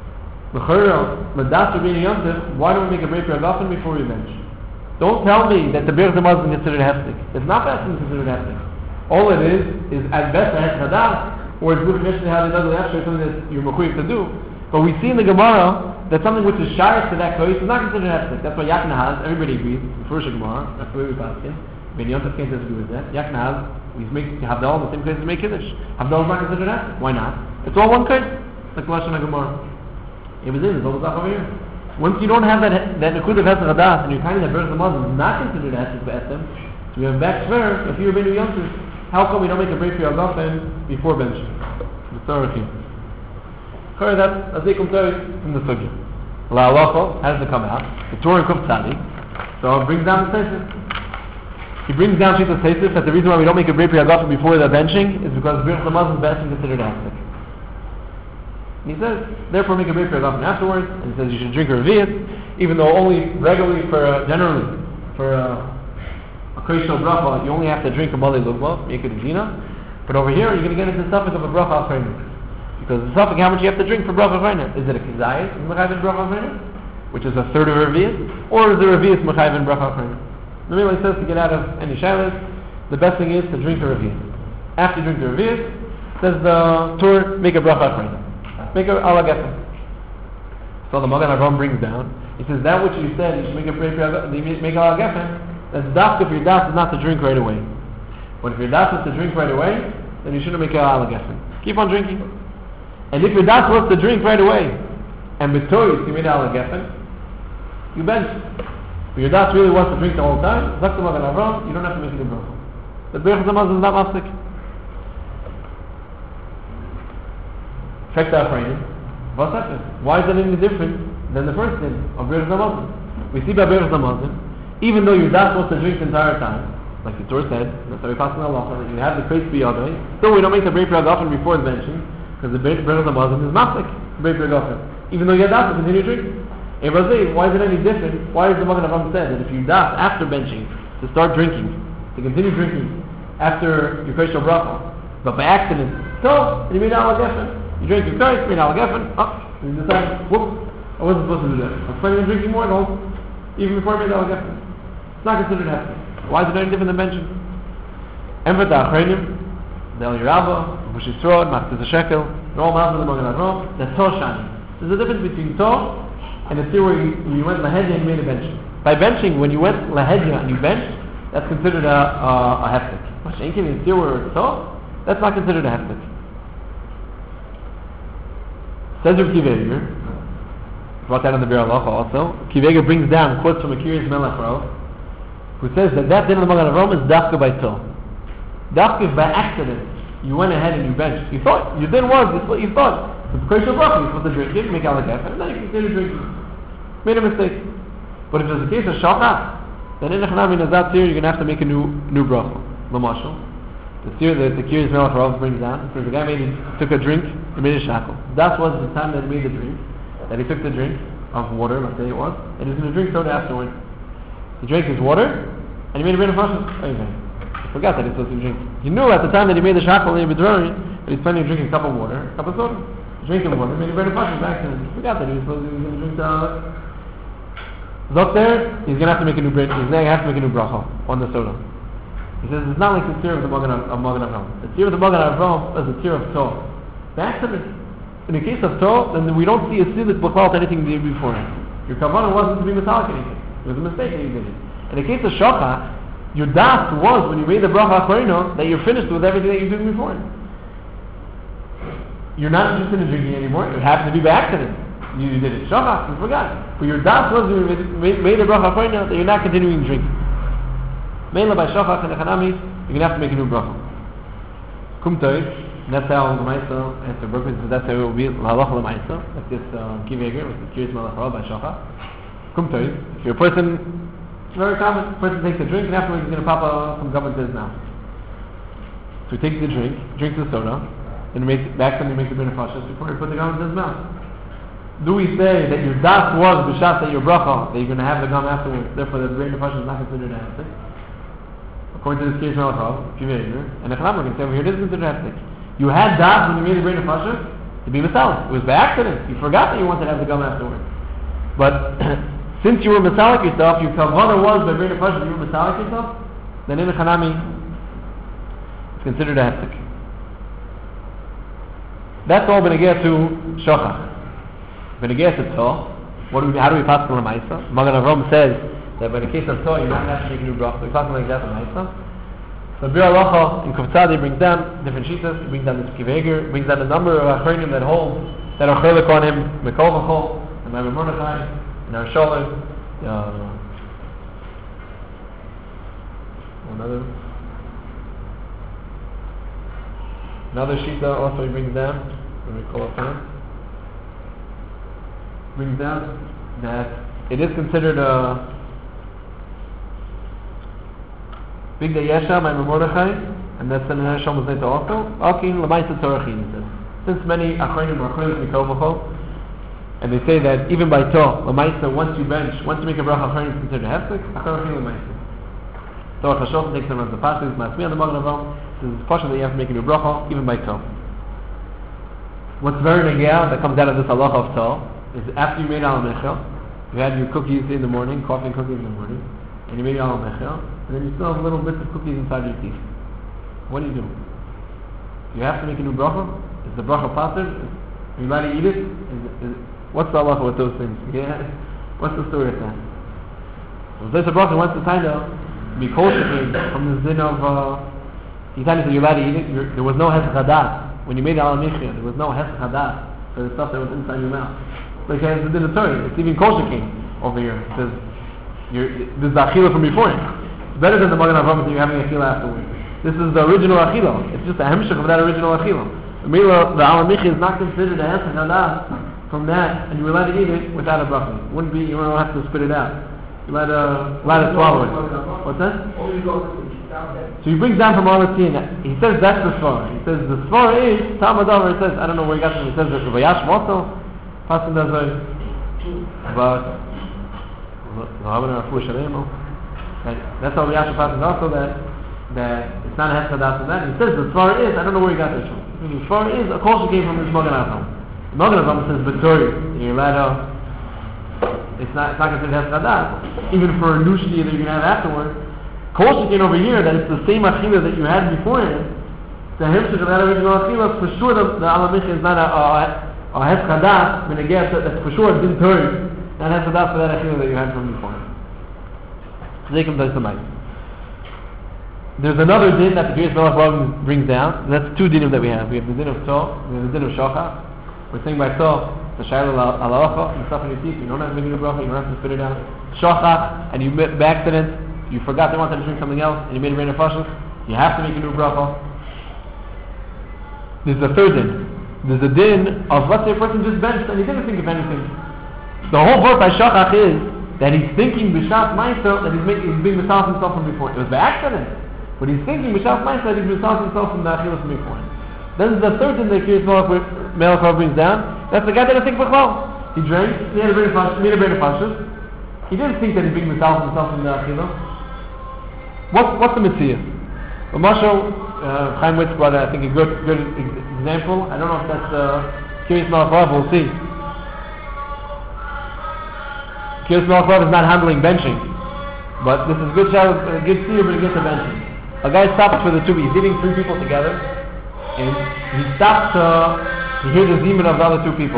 Why don't we make a break for Agafen before we bench? Don't tell me that the Birch Muslim is considered hefsek. It's not considered hefsek. All it is at best a hefsek or it's Ruchim Mishim Hadi Adad Layafshir, something that you're mechuyev to do. But we see in the Gemara that something which is shayach to that case is not considered hefsek. That's why Yakna has, everybody agrees, the first Gemara, that's the way we pass it. Rabbeinu Yontif can't disagree with that. Yakna has, we make Havdalah, the same case as make Kiddush. Havdalah is not considered hefsek. Why not? It's all one case. Like the Lashon Gemara. There's all the stuff over here. Once you don't have that Nekud of Hesed Hadas and you're kind of that Birch the Muslim is not considered Hesed Be'etzem, so we have back Shver, if you're Rabbeinu Yontif, how come we don't make a break for your Agafen before benching? The Tzorachim. That's a commentary from the Sugya. La Halacha has to come out. The Torah Kuf Tzadik. So it brings down the Tesis. He brings down Shita Tesis that the reason why we don't make a break for your Agafen before the benching is because Birch the Muslim is Be'etzem considered Hesed. He says, therefore make a break for Agafen afterwards, and he says you should drink a Revi'at, even though only regularly generally for a Krishna Bracha, you only have to drink a Malei Lugma, make it a Dina. But over here, you're going to get into the suffix of a Bracha Al-Chayna. Because the suffix, how much you have to drink for Bracha Al-Chayna? Is it a Kizayis, Mechayv in Bracha Al-Chayna, which is a third of a Revi'at, or is it a Revi'at Mechayv in Bracha Al-Chayna? The Mele says to get out of any Shilas, the best thing is to drink a Revi'at. After you drink the Revi'at, says the Torah, make a Bracha Al-Chayna. Make a Ala Gefen. So the Magen Avraham brings down. He says that which you said you should make a prayer for make Ala Gefen. That's dafka if your das is not to drink right away. But if your das is to drink right away, then you shouldn't make Ala Gefen. Keep on drinking. And if your das was to drink right away, and b'toyis you made Ala Gefen, you bench. But your das really wants to drink the whole time. Zak the Magen Avraham, you don't have to make it a bracha. The Birch Zamaz is not mafsik. Check that for you. What's happened? Why is that any different than the first thing of Birch Zamazim? We see by Birch Zamazim, even though you're not supposed to drink the entire time, like the Torah said, that's why we pass in Allah, that you have the crates be other way, still we don't make the Break Agafen before the benching, because the Birch Zamazim is mafsik, Break Agafen. Even though you have that to continue drinking. In Brazil, why is it any different? Why is the Magen Avraham said that if you das after benching, to start drinking, to continue drinking after your Krishna Bracha, but by accident, so you made Ala Gefen. You drink your Christ, made Al Gefen, and you decide, whoops, I wasn't supposed to do that. I was planning on drinking more, no, even before I made Al Gefen. It's not considered hefsek. Why is it any different than mentioned? Emvet Achreinim, the El Yerabah, Bush Yisroel, Machzis HaShekel, and all Ma'av of the Magen Avraham, that's Toh Shani. There's a difference between Toh and the theory where you went Lahedya and you made a bench. By benching, when you went Lahedya and you benched, that's considered a hefsek. Mashenkin in the theory where it's Toh, that's not considered a hefsek. Says Rav Kiveger, brought that on the Bir Halacha also. Kiveger brings down quotes from Akiri's Melech Rav, who says that din of the Magen Avraham is dafka by Toh. Dafka if by accident you went ahead and you benched. You thought you did was you thought the Krishna Bracha you're supposed to drink it, make Ala Gefen, and then you continue drinking. Made a mistake. But if it's a case of shachach, then in the Chanami Nazat Tzir, you're going to have to make a new bracha. L'mashal. The Kiryas Melech Rav brings down, it says the guy took a drink, he made a shackle. That was the time that he made the drink, that he took the drink of water, let's say it was, and he was going to drink soda afterwards. He drank his water, and he made a brain of fashas. He forgot that he was supposed to drink. He knew at the time that he made the shackle in B'drori, that he's planning to drink a cup of water, a cup of soda. He's drinking water, made a brain of fashas by accident. He forgot that he was going to drink the... Zok there, he's going to have to make a new brain, he's going to have to make a new bracha on the soda. He says it's not like the tir of the Magen Avraham. The tir of the Magen Avraham is the tir of Torah. By accident. In the case of Torah, then we don't see a silik b'klal to anything you did before. Your kavanah wasn't to be metallic anything. It was a mistake that you did it. In the case of shachach, your das was when you made the bracha acharino that you're finished with everything that you did before. You're not interested in drinking anymore. It happened to be by accident. You did it shachach, you forgot. But your das was when you made the bracha acharino that you're not continuing drinking. Mainly by shachach and the chanami, you're going to have to make a new bracha. Kum toiv, that's how the Maisa answer Brooklyn, so that's how it will be l'halach l'maisa, like this kiveger, with the Kiryas Melech Rav by shachach. Kum toiv, if you're a person, it's very common, a person takes a drink and afterwards he's going to pop some gum into his mouth. So he takes the drink, drinks the soda, and he makes the brain of fashas before he puts the gum into his mouth. Do we say that your das was b'shas that your bracha, that you're going to have the gum afterwards, therefore the brain of fashas is not considered a hefsek? According to this case, and the Chanam can say over here, this is considered hefsek. You had das when you made the brain of fashas to be mesalik. It was by accident. You forgot that you wanted to have the gum afterwards. But since you were mesalik yourself, your kavanah was by brain of fashas, you were mesalik yourself, then in the Chanami, it's considered a hefsek. That's all benegeh to shachach. Benegeh to Torah, how do we pass on the Maisa? Magen Avraham says that in the case of Torah, you don't have to make a new bracha. We pass on like that on Maisa. So Bir Halacha in Kuftzadi brings down different shitas. He brings down this kiveger, brings down a number of achronim that hold that are chelik on him, Mikol V'chol, and Rabbi Mordechai, and our Sholem. Another shita also he brings down. Let me call up him. Brings down that it is considered a big day Yesha, my Mordechai, and that's an Yesha was later also. Akin Lamaisa Torachin, he says. Since many Achronim are Achronim Mikol V'chol, and they say that even by Torah, Lamaisa, once you make a bracha Achronim, it's considered a hefsek, Achronim Lamaisa. Torah Chashov takes them as the pasuk, Masmi on the Magen Avraham, this is a portion that you have to make a new bracha, even by Torah. What's very negea that comes out of this halacha of Torah is after you made Al Mechel, you had your cookies in the morning, coffee and cookies in the morning, and you made Al Mechel, and then you still have little bits of cookies inside your teeth. What do? You have to make a new bracha? Is the bracha pater? Are you allowed to eat it? What's the halacha with those things? Yeah. What's the story of that? So there's a bracha wants to kind of be kosher from the din of he said you're allowed to eat it. There was no hesach hadas. When you made Al Mechel, there was no hesach hadas for the stuff that was inside your mouth. Because it's in the Torah, it's even kosher king over here. It says this is the achila from before it. It's better than the Magen Avraham that you're having achila afterwards. This is the original achila. It's just a hemshech of that original achila. The Al Mechel is not considered a hesach hadas from that, and you're allowed to eat it without a bracha. You don't have to spit it out. You're allowed to swallow it. What's that? So he brings down from Aratin. He says that's the svara. He says the svara is Talmud Dover. It says I don't know where he got it. He says that Vayash Moto. Passing does but that's how Vayash passes also that it's not a hesed hadas from that. He says the svara is I don't know where he got this from. The svara is a kosher came from his Magen Avraham. The Magen Avraham says B'Torah. You're allowed to. It's not considered hesed hadas. Even for a new shti that you're gonna have afterwards. Kosher came over here that it's the same achila that you had beforehand. The hemshech of that original achila, for sure the Al Mechel is not a hesed hadas, when again that's for sure din Torah, not hesed hadas for that achila that you had from before. Zekim does the mic. There's another din that the Kiryas Melech Rav brings down. That's two dinim that we have. We have the din of Torah, we have the din of shachach. We're saying by Torah, the shayla al-halacha, and stuff in your teeth, you don't have to make a bracha, you don't have to spit it out. Shachach, and you by accident, you forgot they wanted to drink something else, and you made a brain of fashas, you have to make a new bracha. There's the third din. There's a din of, let's say a person just benched and he didn't think of anything. The whole verse by shachach is that he's thinking b'shas ma'isa that he's being misal himself from before. It was by accident, but he's thinking b'shas ma'isa that he's misal himself from the achilas from before. Then the third thing that Kiris Melech brings down, that's the guy that didn't think b'chlal. He drank, he had a brain of pashas. He didn't think that he's being misal himself from the achilas. What's the mitzvah? Well, Mashal, Chaim Witz brought, I think, a good example. I don't know if that's Kiris Melech, we'll see. Kiris Melech is not handling benching, but this is good seer, but it gets to benching. A guy stops for the two, he's eating 3 people together, and he stops to hear the zeman of the other 2 people.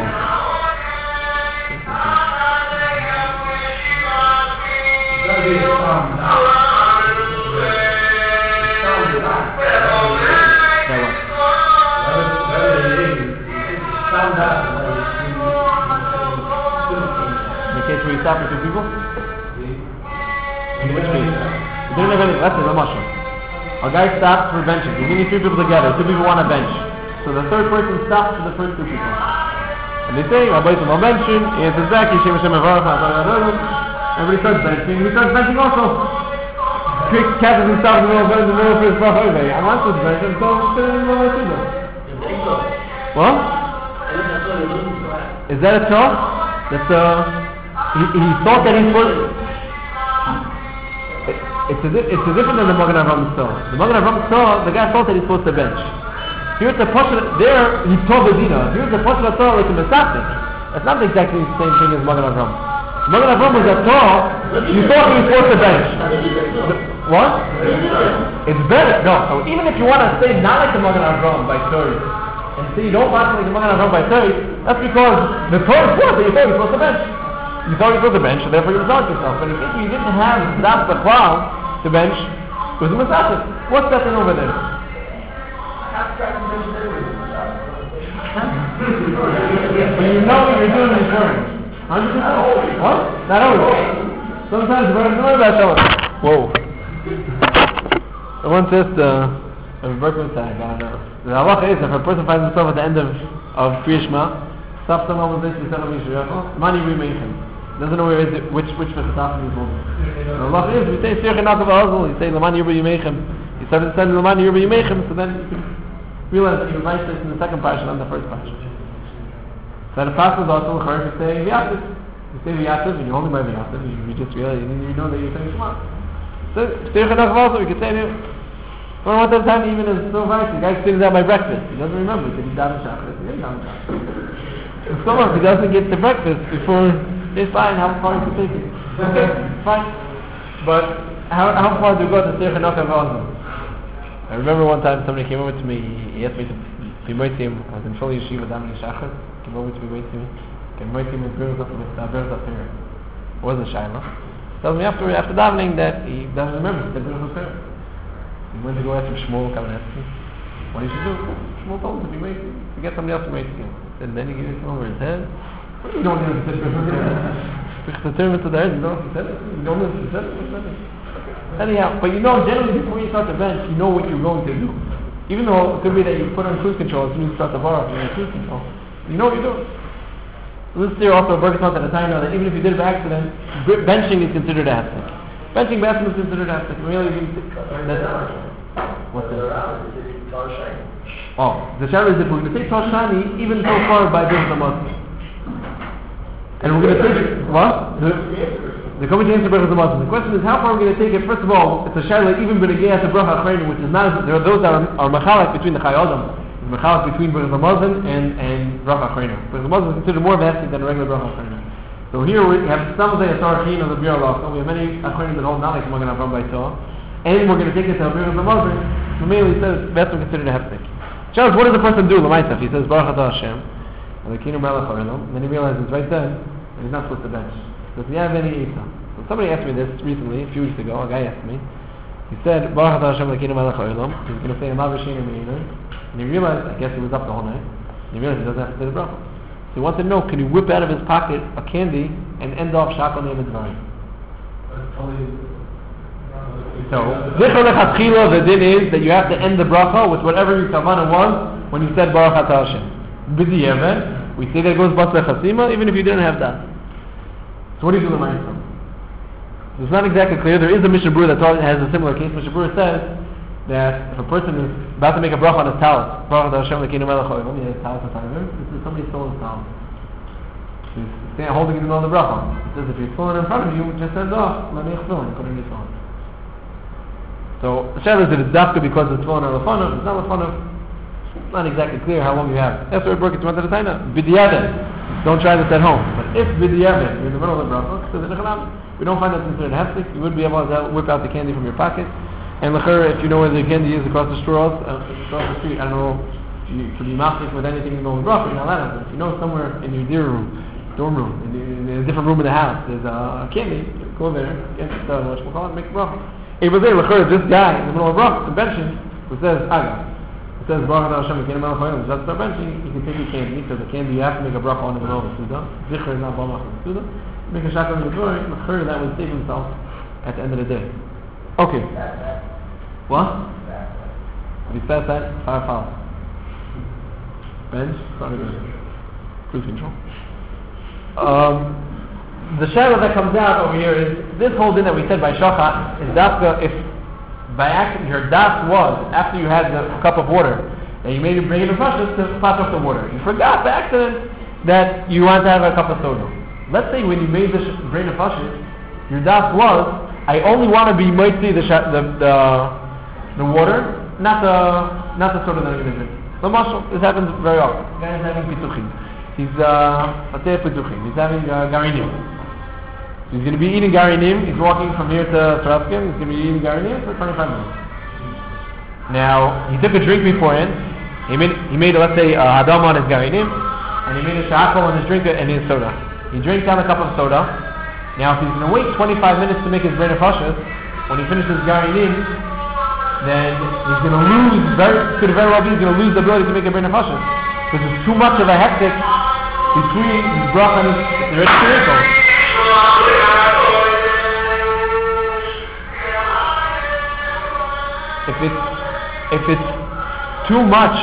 Where you stop for 2 people? In which case? You didn't have any, that's it, no mushroom. A guy stops for benching. You're meeting 3 people together, 2 people want to bench. So the third person stops for the first 2 people. And they say, Rabbi Yisrael benching, he answers back, Yishem Hashem Evarach, everybody starts benching, he starts benching also. Quick catches himself in the middle of his bracha. I want to bench him, so I'm still in the middle of the What? Is that a choice? That's he thought that he's supposed. It's different than the Magen Avraham Tzor. The Magen Avraham Tzor, the guy thought that he's supposed to bench. Here's the Pasha, there he told the Dina. Here's the Pasha Tzor like a Mesachnik. It's not exactly the same thing as Magen Avraham. Magen Avraham was a Tzor, you thought he was supposed to bench. What? It's better. No, so even if you want to say not like the Magen Avraham by Tzor, and say you don't want to like the Magen Avraham by Tzor, that's because the Torah was that you thought he was supposed to bench. You thought you were supposed to bench, so therefore you misal yourself. But if you didn't have that b'chlal to bench, it was a misachik. What's that thing over there? But you know what you're doing in insurance. 100%? What? Not always. Sometimes we're not about showing. Whoa. I once asked a Berkman tag, I don't know. The halacha is if a person finds himself at the end of Kriya Shema, stop someone with this, he said, money remains. Doesn't know which Pesach he's holding. The Allah is, we say Sirch Nakav Azul, you say Laman Yerba Yimechem. He started saying Laman Yerba Yimechem, so then you can realize that you might say in the second parsha, not the first parsha. So the parsha is also you say V'yativ. You say V'yativ, and you're holding by V'yativ, you just realize, you know that you're saying Shema. So Sirch Nakav Azul, you can say it. Well, what does that even is so right? The guy sitting down by breakfast. He doesn't remember. He said he's down in Shachar. He didn't down in Shachar. If someone, he doesn't get to breakfast before, it's fine, how far you can take it. Okay, fine. But how far do you go to Sirch Nakav Azul? I remember one time somebody came over to me, he asked me to be Moitzim. I was in Shul Yeshiva down in Shachar. Came over to be Moitzim. Came Moitzim and brings up here. It wasn't Shaila. He told me after davening that he doesn't remember. He brings up here. He went to go ask him Shmuel, come and ask him what he should do. Shmuel told him to be Moitzim. To get somebody else to Moitzim. And then he gave it over his head. You don't know if he said it. The term to the head, you know if he said it. You don't know if he said it. Anyhow, but you know, generally before you start the bench, you know what you're going to do. Even though it could be that you put on cruise control as soon as you start the bar, you're on cruise control. You know what you're doing. This theory also works out at the time now that even if you did it by accident, benching is considered astic. Benching by accident is considered astic. Really, what's that? Oh, the shadow is if we're going to take Toshani even so far by Birch HaMazon. And we're going to take it, what? The coming to answer Birch HaMazon. The question is how far we're going to take it. First of all, it's a shadow even B'negei to Bracha Achraynu, which is not, there are those that are mechalak between the Chai Adam. There's mechalak between Birch HaMazon and Bracha Achraynu. Birch HaMazon is considered more vastic than a regular Bracha Achraynu. So here we have some of the Asarachin of the Bir Allah. We have many Achraynu that hold not like Magen Avraham by Torah. And we're going to take it to Birch HaMazon. So mainly he says that's considered a heftik. Charles, what does the person do? L'maisaf, he says Baruch Atah Hashem, and the Kinu Melech Harelam, and then he realizes right then that he's not supposed to bench. Does he have any Isa? So somebody asked me this recently, a few weeks ago. A guy asked me. He said Baruch Atah Hashem, the Kinu Melech Harelam. He was going to say Amav Rishayim Me'inah, and he realized, I guess he was up the whole night, and he realized he doesn't have to say the bracha. So he wanted to know, can he whip out of his pocket a candy and end off Shakal Ne'em Dvarim? So, Zichor Lechatchila, the din is that you have to end the bracha with whatever your kavanah was when you said Baruch Atah Hashem. B'di'evet, we say that it goes Bas Lechasima, even if you didn't have that. So what do you do in the Ma'aseh? It's not exactly clear. There is a Mishnah Berurah that has a similar case. Mishnah Berurah says that if a person is about to make a bracha on his talus, bracha Hashem Lekeinu Melech Haolam, he has a talus in front of him. This is somebody stole his talus. He's holding it in the middle of the bracha. He says if you're stolen in front of you, just says, oh, let me explain, put it in your phone. So the shadow is that it's dafka because it's phone or lefanav. It's not lefanav. It's not exactly clear how long you have. After a bracha, it's one at a time. B'diavad. Don't try this at home. But if b'diavad, you're in the middle of the bracha, so we don't find that considered hefsek. You would be able to whip out the candy from your pocket. And l'chera, if you know where the candy is across the straws, across the street, I don't know if you can be mastic with anything in the bracha, you're not allowed to. If you know somewhere in your dorm room, in a different room in the house, there's a candy, go there, get what you call it, make bracha. Able there, l'chera, this guy in the middle of bracha, the benching, who says, it says, Baruch Hashem Lekeinu Melech Haolam, just start benching, you can take the candy, because the candy you have to make a bracha on in the middle of the suda. Zikr is not balmach in the suda. Make a shakal in the door, l'chera, that would save himself at the end of the day. Okay. What? He says that, fire foul. Bench, cruise control. The shadow that comes out over here is, this whole thing that we said by shachat, is dafka, if by accident your das was, after you had the cup of water, and you made it bring it in front to pass off the water. You forgot by accident that you wanted to have a cup of soda. Let's say when you made this brain of fashis, your das was, I only want to be mighty the water, not the soda that I'm going to drink. The mashal, this happens very often. The guy is having pituchim. He's pituchim. He's having garinim. He's going to be eating garinim. He's walking from here to Sraskin. He's going to be eating garinim for 25 minutes. Now, he took a drink beforehand. He made let's say, hadam on his garinim, and he made a shakal on his drink and his soda. He drank down a cup of soda. Now, if he's going to wait 25 minutes to make his brain of hashas, when he finishes garinim, then he's going to lose, could very well be, he's going to lose the ability to make a brain of hashas. Because there's too much of a hectic between his bracha and the rest of the If it's too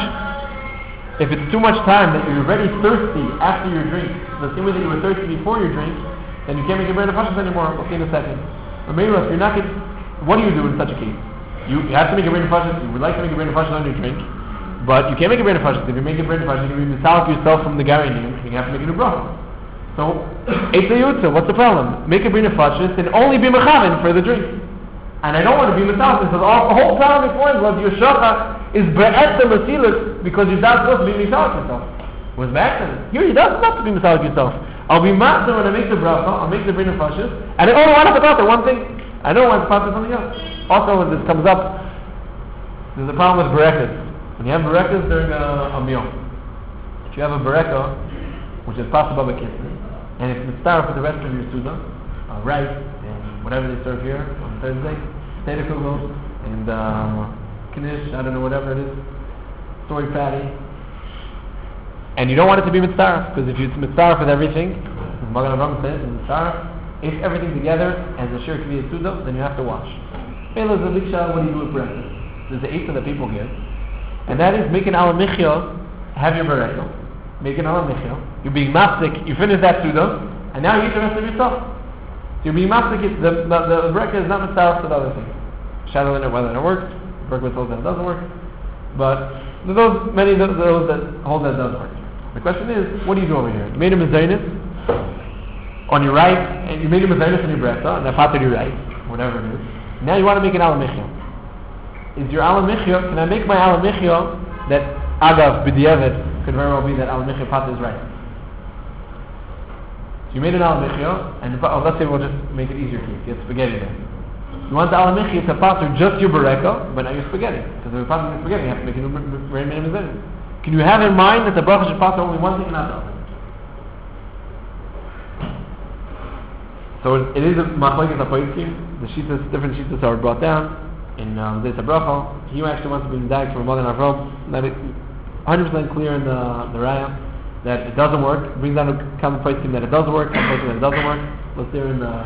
much time that you're already thirsty after your drink, the same way that you were thirsty before your drink, then you can't make a brain of hashas anymore. We'll see in a second. But maybe if you're not good, what do you do in such a case? You have to make a brain of hashas. You would like to make a brain of hashas on your drink, but you can't make a brain of hashas. If you make a brain of hashas, you can be misalik yourself from the garinim. You have to make a new bracha. So, Eitza Yutza, what's the problem? Make a brain of hashas and only be mechaven for the drink. And I don't want to be misalik, because the whole problem before was your shachar is be'etzem asilis, because you're not supposed to be misalik yourself. It was by accident. Here you don't have to be misalik yourself. I'll be master when I make the bracha, I'll make the brain of hashas, and I only want to put one thing. I don't want to put something else. Also, when this comes up, there's a problem with berekas. When you have berekas during a meal, if you have a bereka, which is possible by kissing, and it's mitzvah for the rest of your suda, rice and whatever they serve here on Thursday, potato kugel and knish, I don't know, whatever it is, soy patty, and you don't want it to be mitzvah, because if it's mitzvah with everything, as Magen Avraham says, mitzvah, if everything together as a shir k'viyah suda, then you have to wash. What do you do with breakfast? There's the eitzah that people give, and that is make an ala michya, have your bereka, make an ala michya, you're being mafsik, you finish that suda, and now you eat the rest of yourself. So you're being mafsik, the bereka is not mitzvah for the other things. Shadow in it, whether it works, bereka with those that it doesn't work, but there's many of those that hold that it does work. The question is, what do you do over here? You made a mezainis on your right, and you made a mezainis on your bresa, and that's your right, whatever it is. Now you want to make an ala michya. Is your ala michya, can I make my ala michya that agav b'diavad could very well be that ala michya pat is right? So you made an ala michya, and let's say we'll just make it easier for you. You have spaghetti there. You want the ala michya to pater just your bereka, but not your spaghetti. Because if you're patering your spaghetti, you have to make a new mezainis. Can you have in mind that the bracha should pater only one thing and not the other? So it is a machlokes hapoiskim. The shittas, different shittas are brought down in this bracha. He actually wants to be medayek from Magen Avraham. That it's 100% clear in the raya that it doesn't work. It brings down a common poiskim that it does work, common poiskim that it doesn't work. Let's hear in the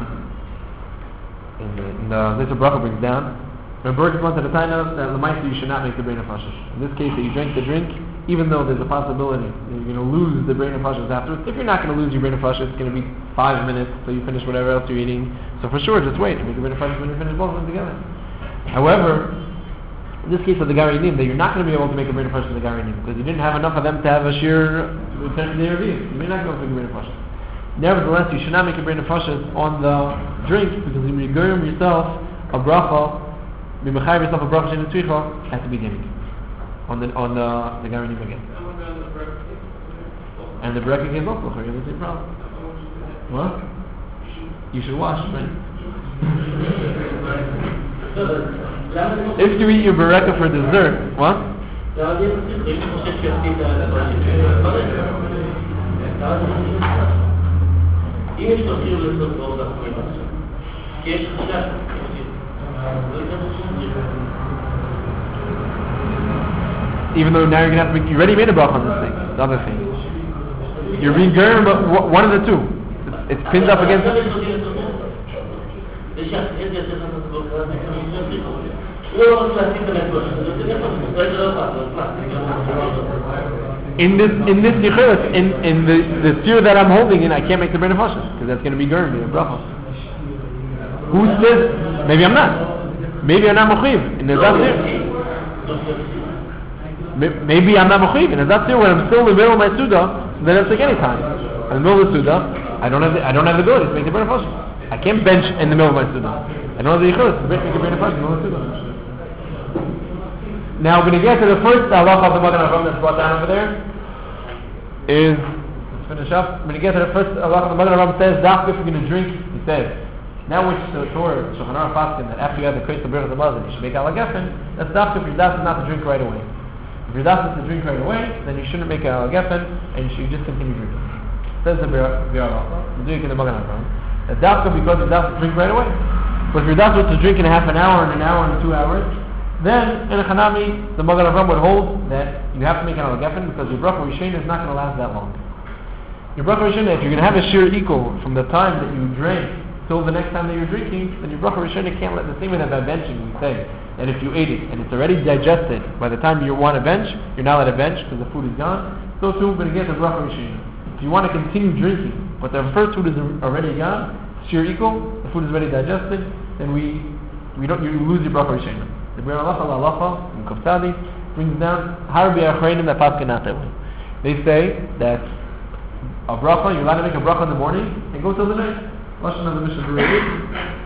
this bracha brings down. When Berkes wants at a time that l'maisa you should not make the brain of hashas. In this case, that you drink the drink, even though there's a possibility that you're going to lose the brain of hashas afterwards. If you're not going to lose your brain of hashas, it's going to be 5 minutes till you finish whatever else you're eating. So So for sure, just wait and make a Brin Nefashis when you finish both of them together. However, in this case of the Garinim, that you're not going to be able to make a Brin Nefashis in the Garinim because you didn't have enough of them to have a sheer return to the Erevim. You're not going to make a Brin Nefashis. Nevertheless, you should not make a Brin Nefashis on the drink because you regarim yourself a bracha, you mechayev yourself a bracha shein tzricha at the beginning on the Garinim again. And the Bereka came up with her, you have the same problem. What? You should wash, right? If you eat your Bereka for dessert, what? Even though now you're going to have to make, you already made a bracha on this thing, the other thing. You're being gurm, but one of the two. It's pinned up against. In this yichurus, in the seer that I'm holding in, I can't make the Brin Nefashis because that's going to be gurm, be a bracha. Who says? Maybe I'm not. Maybe I'm not mechuyev in the seer. Maybe I'm not mechuyev in the seer when I'm still in the middle of my suda. Then it's like any time. In the middle of the Suda, I don't have the ability to make the Brin Nefashis. I can't bench in the middle of my Suda. I don't have the yichurus to make the Brin Nefashis in the middle of the Suda. Now, when you get to the first halacha of the Magen Avraham that's brought down over there, let's finish up. When you get to the first halacha, the Magen Avraham says, "Dafka if you're going to drink," he says. Now, which the Torah, Shulchan Aruch Paskin, that after you have the Kreis Berach the Mazon, you should make alagefen. That's dafka if your das is not to drink right away. If your das is to drink right away, then you shouldn't make a gefen and you should just continue drinking. Says the Biur Halacha, the Duke in the Magen Avraham, that dafka because your das is to drink right away. But if your das was to drink in a half an hour and 2 hours, then in a Hanami, the Magen Avraham would hold that you have to make an gefen because your bracha rishon is not going to last that long. Your bracha rishon, if you're going to have a sheer equal from the time that you drank till the next time that you're drinking, then your bracha rishon can't let the same way that by benching we say. And if you ate it and it's already digested, by the time you want to bench, you're not allowed to bench because the food is gone. So too, we're going to get the bracha rishon. If you want to continue drinking, but the first food is already gone, sheer equal, the food is already digested, then you lose your bracha rishon. The Biur Halacha in Koftadi brings down Harbi Achreinim that paskin not that way. They say that a bracha, you're allowed to make a bracha in the morning and go till the night. Lashon of the Mishnah Berurah.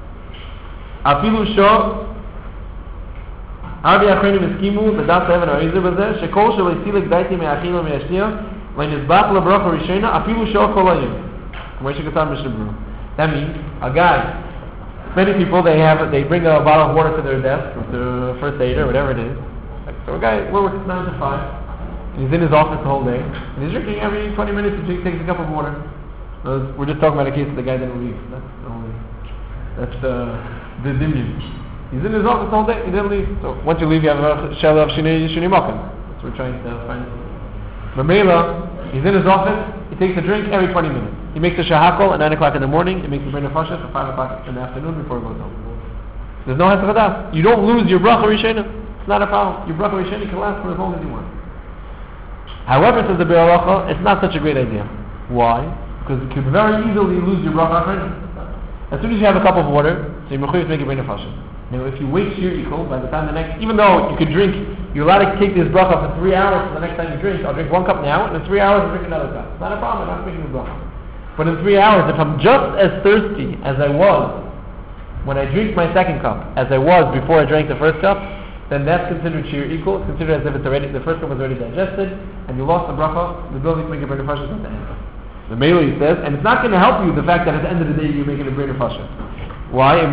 Afilu Shah Harbi Achreinim Eskimu V'dat Seven Arizer B'zeh Shekol Shelo Yisilek Daiti Me'achila Me'ashniya Le'nizbach LeBracha Rishona Afilu Shah Kol Hayom. Moshe Katar Mishnah Berurah. That means a guy. Many people they bring a bottle of water to their desk with the first aid or whatever it is. So a guy works 9 to 5. And he's in his office the whole day. And he's drinking every 20 minutes. He takes a cup of water. We're just talking about a case of the guy didn't leave. That's the dimyon. He's in his office the whole day. He didn't leave. So once you leave, you have a shell of shini mokum. That's what we're trying to find. Mamela, he's in his office. He takes a drink every 20 minutes. He makes a shahakol at 9 o'clock in the morning. He makes a Brin Nefashis at 5 o'clock in the afternoon before he goes home. There's no hesed chadas. You don't lose your bracha rishona. It's not a problem. Your bracha rishona can last for as long as you want. However, says the Biur Halacha, it's not such a great idea. Why? Because you could very easily lose your bracha rishona. As soon as you have a cup of water, so you're mechuyev to make a Brin Nefashis. Now, if you wait sheer equal, by the time the next, even though you could drink, you're allowed to take this bracha for 3 hours for the next time you drink. I'll drink 1 cup now, and in 3 hours I'll drink another cup. It's not a problem. I'm not making the bracha. But in 3 hours, if I'm just as thirsty as I was when I drink my second cup, as I was before I drank the first cup, then that's considered sheer equal. It's considered as if the first cup was already digested, and you lost the bracha, the ability to make a Brin Nefashis at the end. The Meili says, and it's not going to help you the fact that at the end of the day you're making a Brin Nefashis. Why?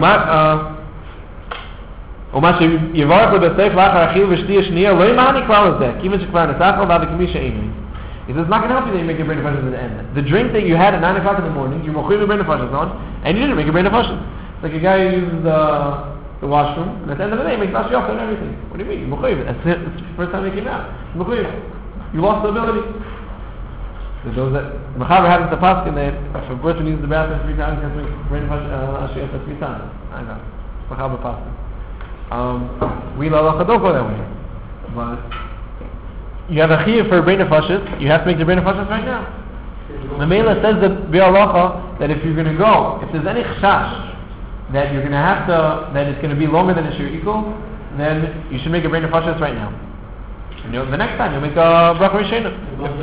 He says, it's not going to help you that you make a Brin Nefashis at the end. The drink that you had at 9 o'clock in the morning, you're mechuyev a Brin Nefashis on, and you didn't make a Brin Nefashis. Like a guy who uses the washroom, and at the end of the day he makes Rashi and everything. What do you mean? You're mechuyev. It's the first time he came out. You're mechuyev. You lost the ability. There's those that, Mechaber happens to paskin that if a person uses the bathroom 3 times, he has to make Brin Nefashis for 3 times. I know. Mechaber paskin. We don't go that way. But you have a chiyuv for a Brin Nefashis, you have to make the Brin Nefashis right now. The Meila says that Biur Halacha that if you're going to go, if there's any chashash that you're going to have to, that it's going to be longer than a shir equal, then you should make a brain of fashas right now. And the next time you'll make a bracha rishena.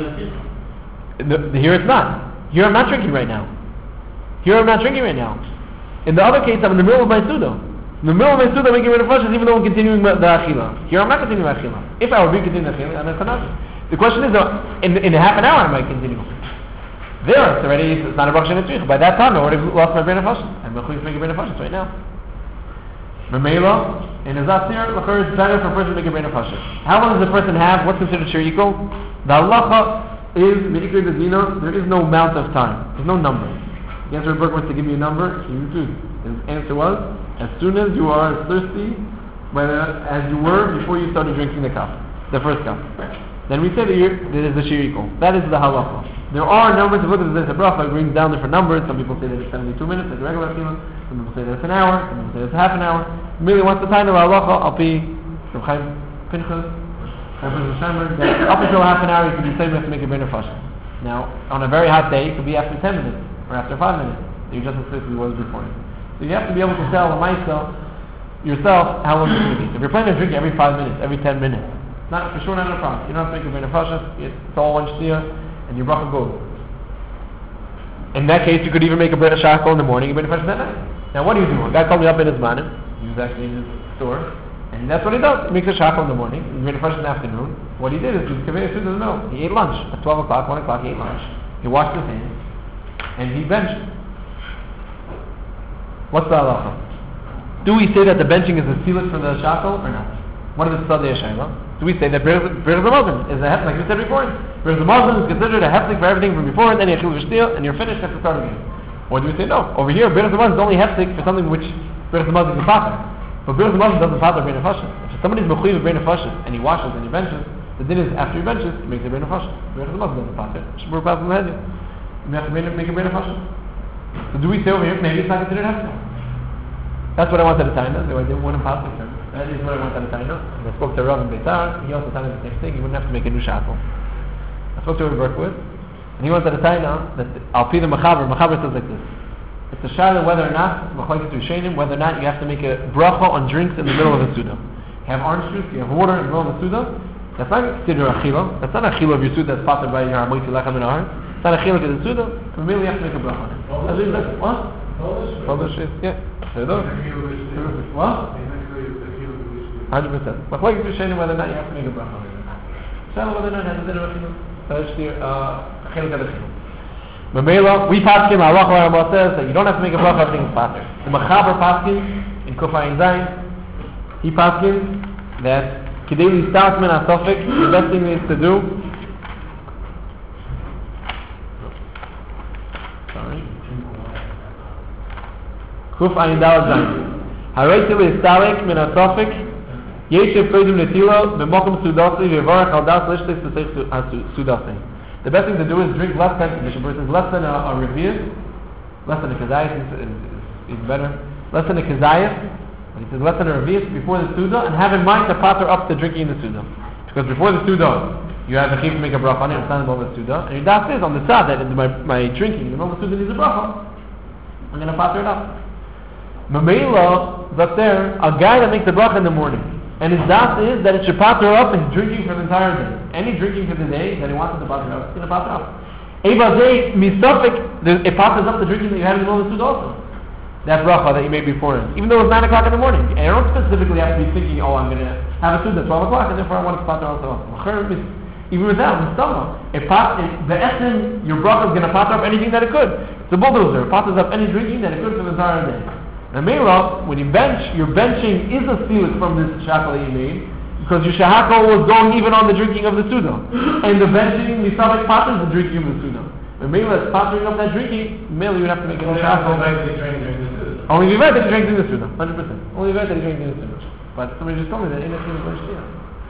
Here it's not. Here I'm not drinking right now. Here I'm not drinking right now. In the other case, I'm in the middle of my suda. In the middle of my suda, I'm making brain of fashas even though I'm continuing the achila. Here I'm not continuing the achila. If I were continuing the achila, I'm a chanavi. The question is, in half an hour I might continue. There, it's not a bracha shenetzrich. By that time, I already lost my brain of fashas. I'm going to make a brain of fashas right now. Memela, in a zatzir, it's better for a person to make a brain of fashas. How long does the person have? What's considered shir equal? The halacha is meikri b'dina. There is no amount of time. There's no number. The answer Berg wants to give you a number. You do. His answer was, as soon as you are as thirsty as you were before you started drinking the cup, the first cup. Then we say that is the shir equal. That is the halacha. There are numbers of whether there's a bracha. It brings down different numbers. Some people say that it's 72 minutes, like the regular chila. Some people say that it's an hour. Some people say it's half an hour. Merely once the time of halacha, I'll be from Chaim Pinchas, that up until half an hour you can be saying to make a brain of fashas. Now, on a very hot day, it could be after 10 minutes or after 5 minutes. You just as thirsty as you was before. So you have to be able to tell a myself yourself how long it's going to be. If you're planning to drink every 5 minutes, every 10 minutes, not for sure, not a problem. You don't have to make a brain of fashas. It's all one shtia. And your bracha goes. In that case, you could even make a bracha shachol in the morning, a bracha fashas that night. Now, what do you do? A guy called me up in his manim. He was actually in his store, and that's what he does. He makes a shachol in the morning, a bracha fashas in the afternoon. What he did is he kaveh food in the middle. He ate lunch at 12 o'clock, 1 o'clock. He ate lunch. He washed his hands, and he benched. What's the halacha? Do we say that the benching is a sealant for the shachol or not? What is the tzadei shayla? Do we say that Birz HaMazon is a heflik, like we said before? Birz HaMazon is considered a heflik for everything from before, and then you have and you're finished, have to start again. Or do we say no? Over here, Birz HaMazon is only heflik for something which Birz HaMazon is pater. But Birz HaMazon doesn't pater brain of fashas. If somebody's mechuyev with brain of fashas, and he washes and he benches, the din is after he benches, he makes a brain of fashas. Birz HaMazon doesn't pater. Shmur pas in the head. You have to make a brain of fashas. So do we say over here, maybe it's not considered heflik? That's what I wanted to tell you. I didn't want to pass it. That is what I wanted to tell you. I spoke to Rav in Beitar. He also told me the same thing. He wouldn't have to make a new shachol. I spoke to Rav Berkowitz, and he wanted to tell you that I'll feed the Machaber. Machaber says like this. It's a shayla whether or not, whether or not you have to make a bracha on drinks in the middle of a suda. You have orange juice, you have water in the middle of a suda. That's not considered a chila. That's not a chila of your suda that's patered by your Hamoiti Lechem and Ahar. It's not a chila of the suda. So really you have to make a bracha on it. What? Polish, yeah. What? 100%. But like you're saying whether or not you have to make a bracha on it. Shayla whether or not you have to do a chila. That's the chila of the chila. Mamela, we paskin, Allah Rambam says that you don't have to make a bracha, everything is pater. The Machaber paskin, in Kufayin Zayin, he paskin that Kedeli starts min asofik, the best thing is to do. Sorry. Kufayin Dal Zayin. Hareitil is stalik min asofik, Yeshev kodim netilo, b'mokum sudasi, v'varach al das lishtek sudasi. The best thing to do is drink less than, the Shabbat says, less than a revius, less than a kazayas is better, less than a kazayas, he says less than a revius before the Suda, and have in mind to pater up the drinking in the Suda. Because before the Suda, you have a chiv to make a bracha on it, it's not involved with the Suda, and your das is on the side that my drinking, the moment the Suda needs a bracha, I'm going to pater it up. Mamela, that's there, a guy that makes the bracha in the morning, and his das is that it should pater up his drinking for the entire day. Any drinking for the day that he wants it to pater up, it's going to pater up. Evazei misafik, it paters up the drinking that you had in the middle of the food also. That bracha that you made before it. Even though it's 9 o'clock in the morning. And you don't specifically have to be thinking, oh, I'm going to have a food at 12 o'clock, and therefore I want it to pater also. Even with that, the essence, your bracha is going to pater up anything that it could. It's a bulldozer. It paters up any drinking that it could for the entire day. And Meira, when you bench, your benching is a sealant from this shachal that you made, because your shahakol was going even on the drinking of the suda. And the benching, misavik paters the drinking of the suda. When Meira is patering up that drinking, Meira you would have to make a shahakol. Only the event that you drink in the suda, 100%. Only the event that you drink in the suda. But somebody just told me that ain't a thing of shtia.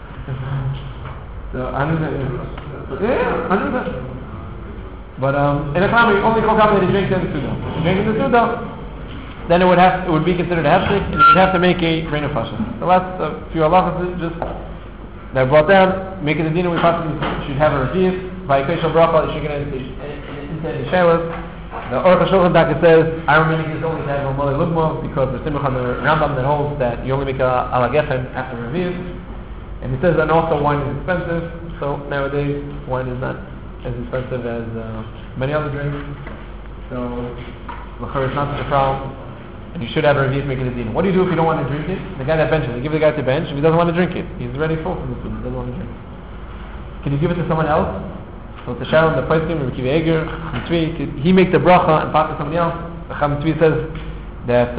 So 100%. Yeah, 100%. But in a time, only call that he drinks in the suda. If you drink in the suda, then it would be considered a heftik, and you would have to make a brain of fashas. The last few halachas just that I brought down, make it a dinner, we possibly should have a revius, by Keshal Bracha, you should get into the Shelas, The Aruch HaShulchan Daka says, Iron Minik is only to have a Mother Lugma because there's Simcha on the Rambam that holds that you only make a Alagechen after Revius. And he says that also wine is expensive, so nowadays wine is not as expensive as many other drinks. So, L'chor is not such a problem. And you should have a Revius making a din. What do you do if you don't want to drink it? The guy that benches, you give the guy to bench, and he doesn't want to drink it. He's already full from the food, he doesn't want to drink it. Can you give it to someone else? So the Sharon, the Poskim, Rabbi Kiva Eger, he makes the bracha and pass to somebody else. The Chacham Tzvi says that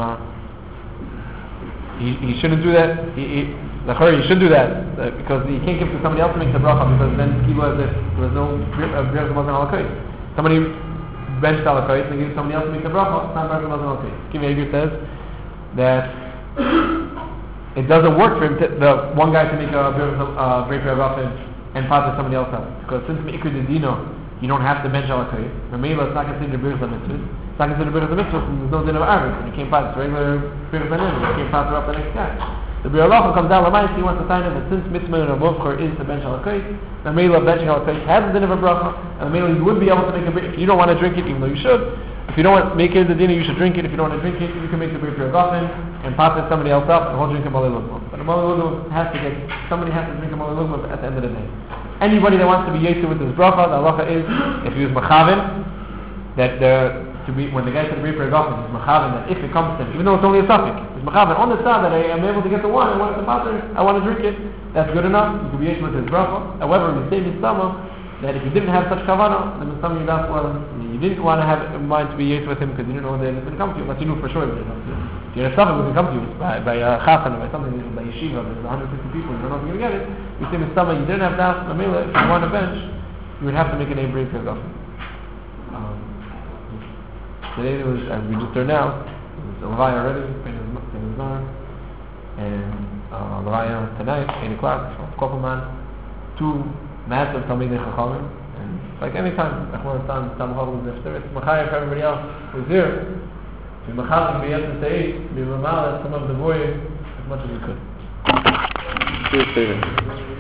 he shouldn't do that. He should do that because he can't give to somebody else to make the bracha because then it's kilu as if there was no bracha wasn't alakois. Somebody benched alakois and gives somebody else to make the bracha. It's not bracha wasn't alakois. Kiva Eger says that it doesn't work for him the one guy to make a bracha and pass to somebody else because since Me'ikr Dino you don't have to bench alakois. Remember, it's not considered bracha mitzvah. It's not considered bracha mitzvah and there's no din of Arvin. And you can't pass it. It's regular bracha mitzvah. You can't pass it up the next guy. The Bir Allah comes down Lamais, he wants to tell him that since mitzvah and Ramuvchor is to bench alakois, the Meila benching alakois has a din of a bracha, and the Meila you would be able to make a bracha. If you don't want to drink it, even though you should, if you don't want to make it the dinner, you should drink it. If you don't want to drink it, you can make the bracha yourself and pass it somebody else up, and he'll drink a Malay Lugma. But a Malay Lugma somebody has to drink a Malay Lugma at the end of the day. Anybody that wants to be yetzer with his bracha, the halacha is, if he was machavin, that when the guy said the bracha yourself, he's machavin, that if it comes to him, even though it's only a suffix, it's machavin on the side that I am able to get the wine, I want to drink it, that's good enough, you can be yetzer with his bracha. However, we say mitzvah, that if you didn't have such kavanah, then mitzvah you not well, you didn't want to have in mind to be yetzer with him because you didn't know that it was going to come to you, but you knew for sure it was going to come to you. If you're a suffix, it was going to come to you by a chassan or by something, by yeshiva, there's 150 people, you don't know if you're going to get it. You say mitzvah, you didn't have that, if you want a bench, you would have to make a name bracha yourself. Today was, as we just heard now, it was Levaya already, and Levaya tonight, 8 o'clock, from Koppelman, 2 massive Talmidei Chachamim, and like any time, Achman Tam Chacham was there, it's Machayah for everybody else who's here. If you're Machayah, be able to say, be Ramal, some of the boys, as much as you could. Cheers, David.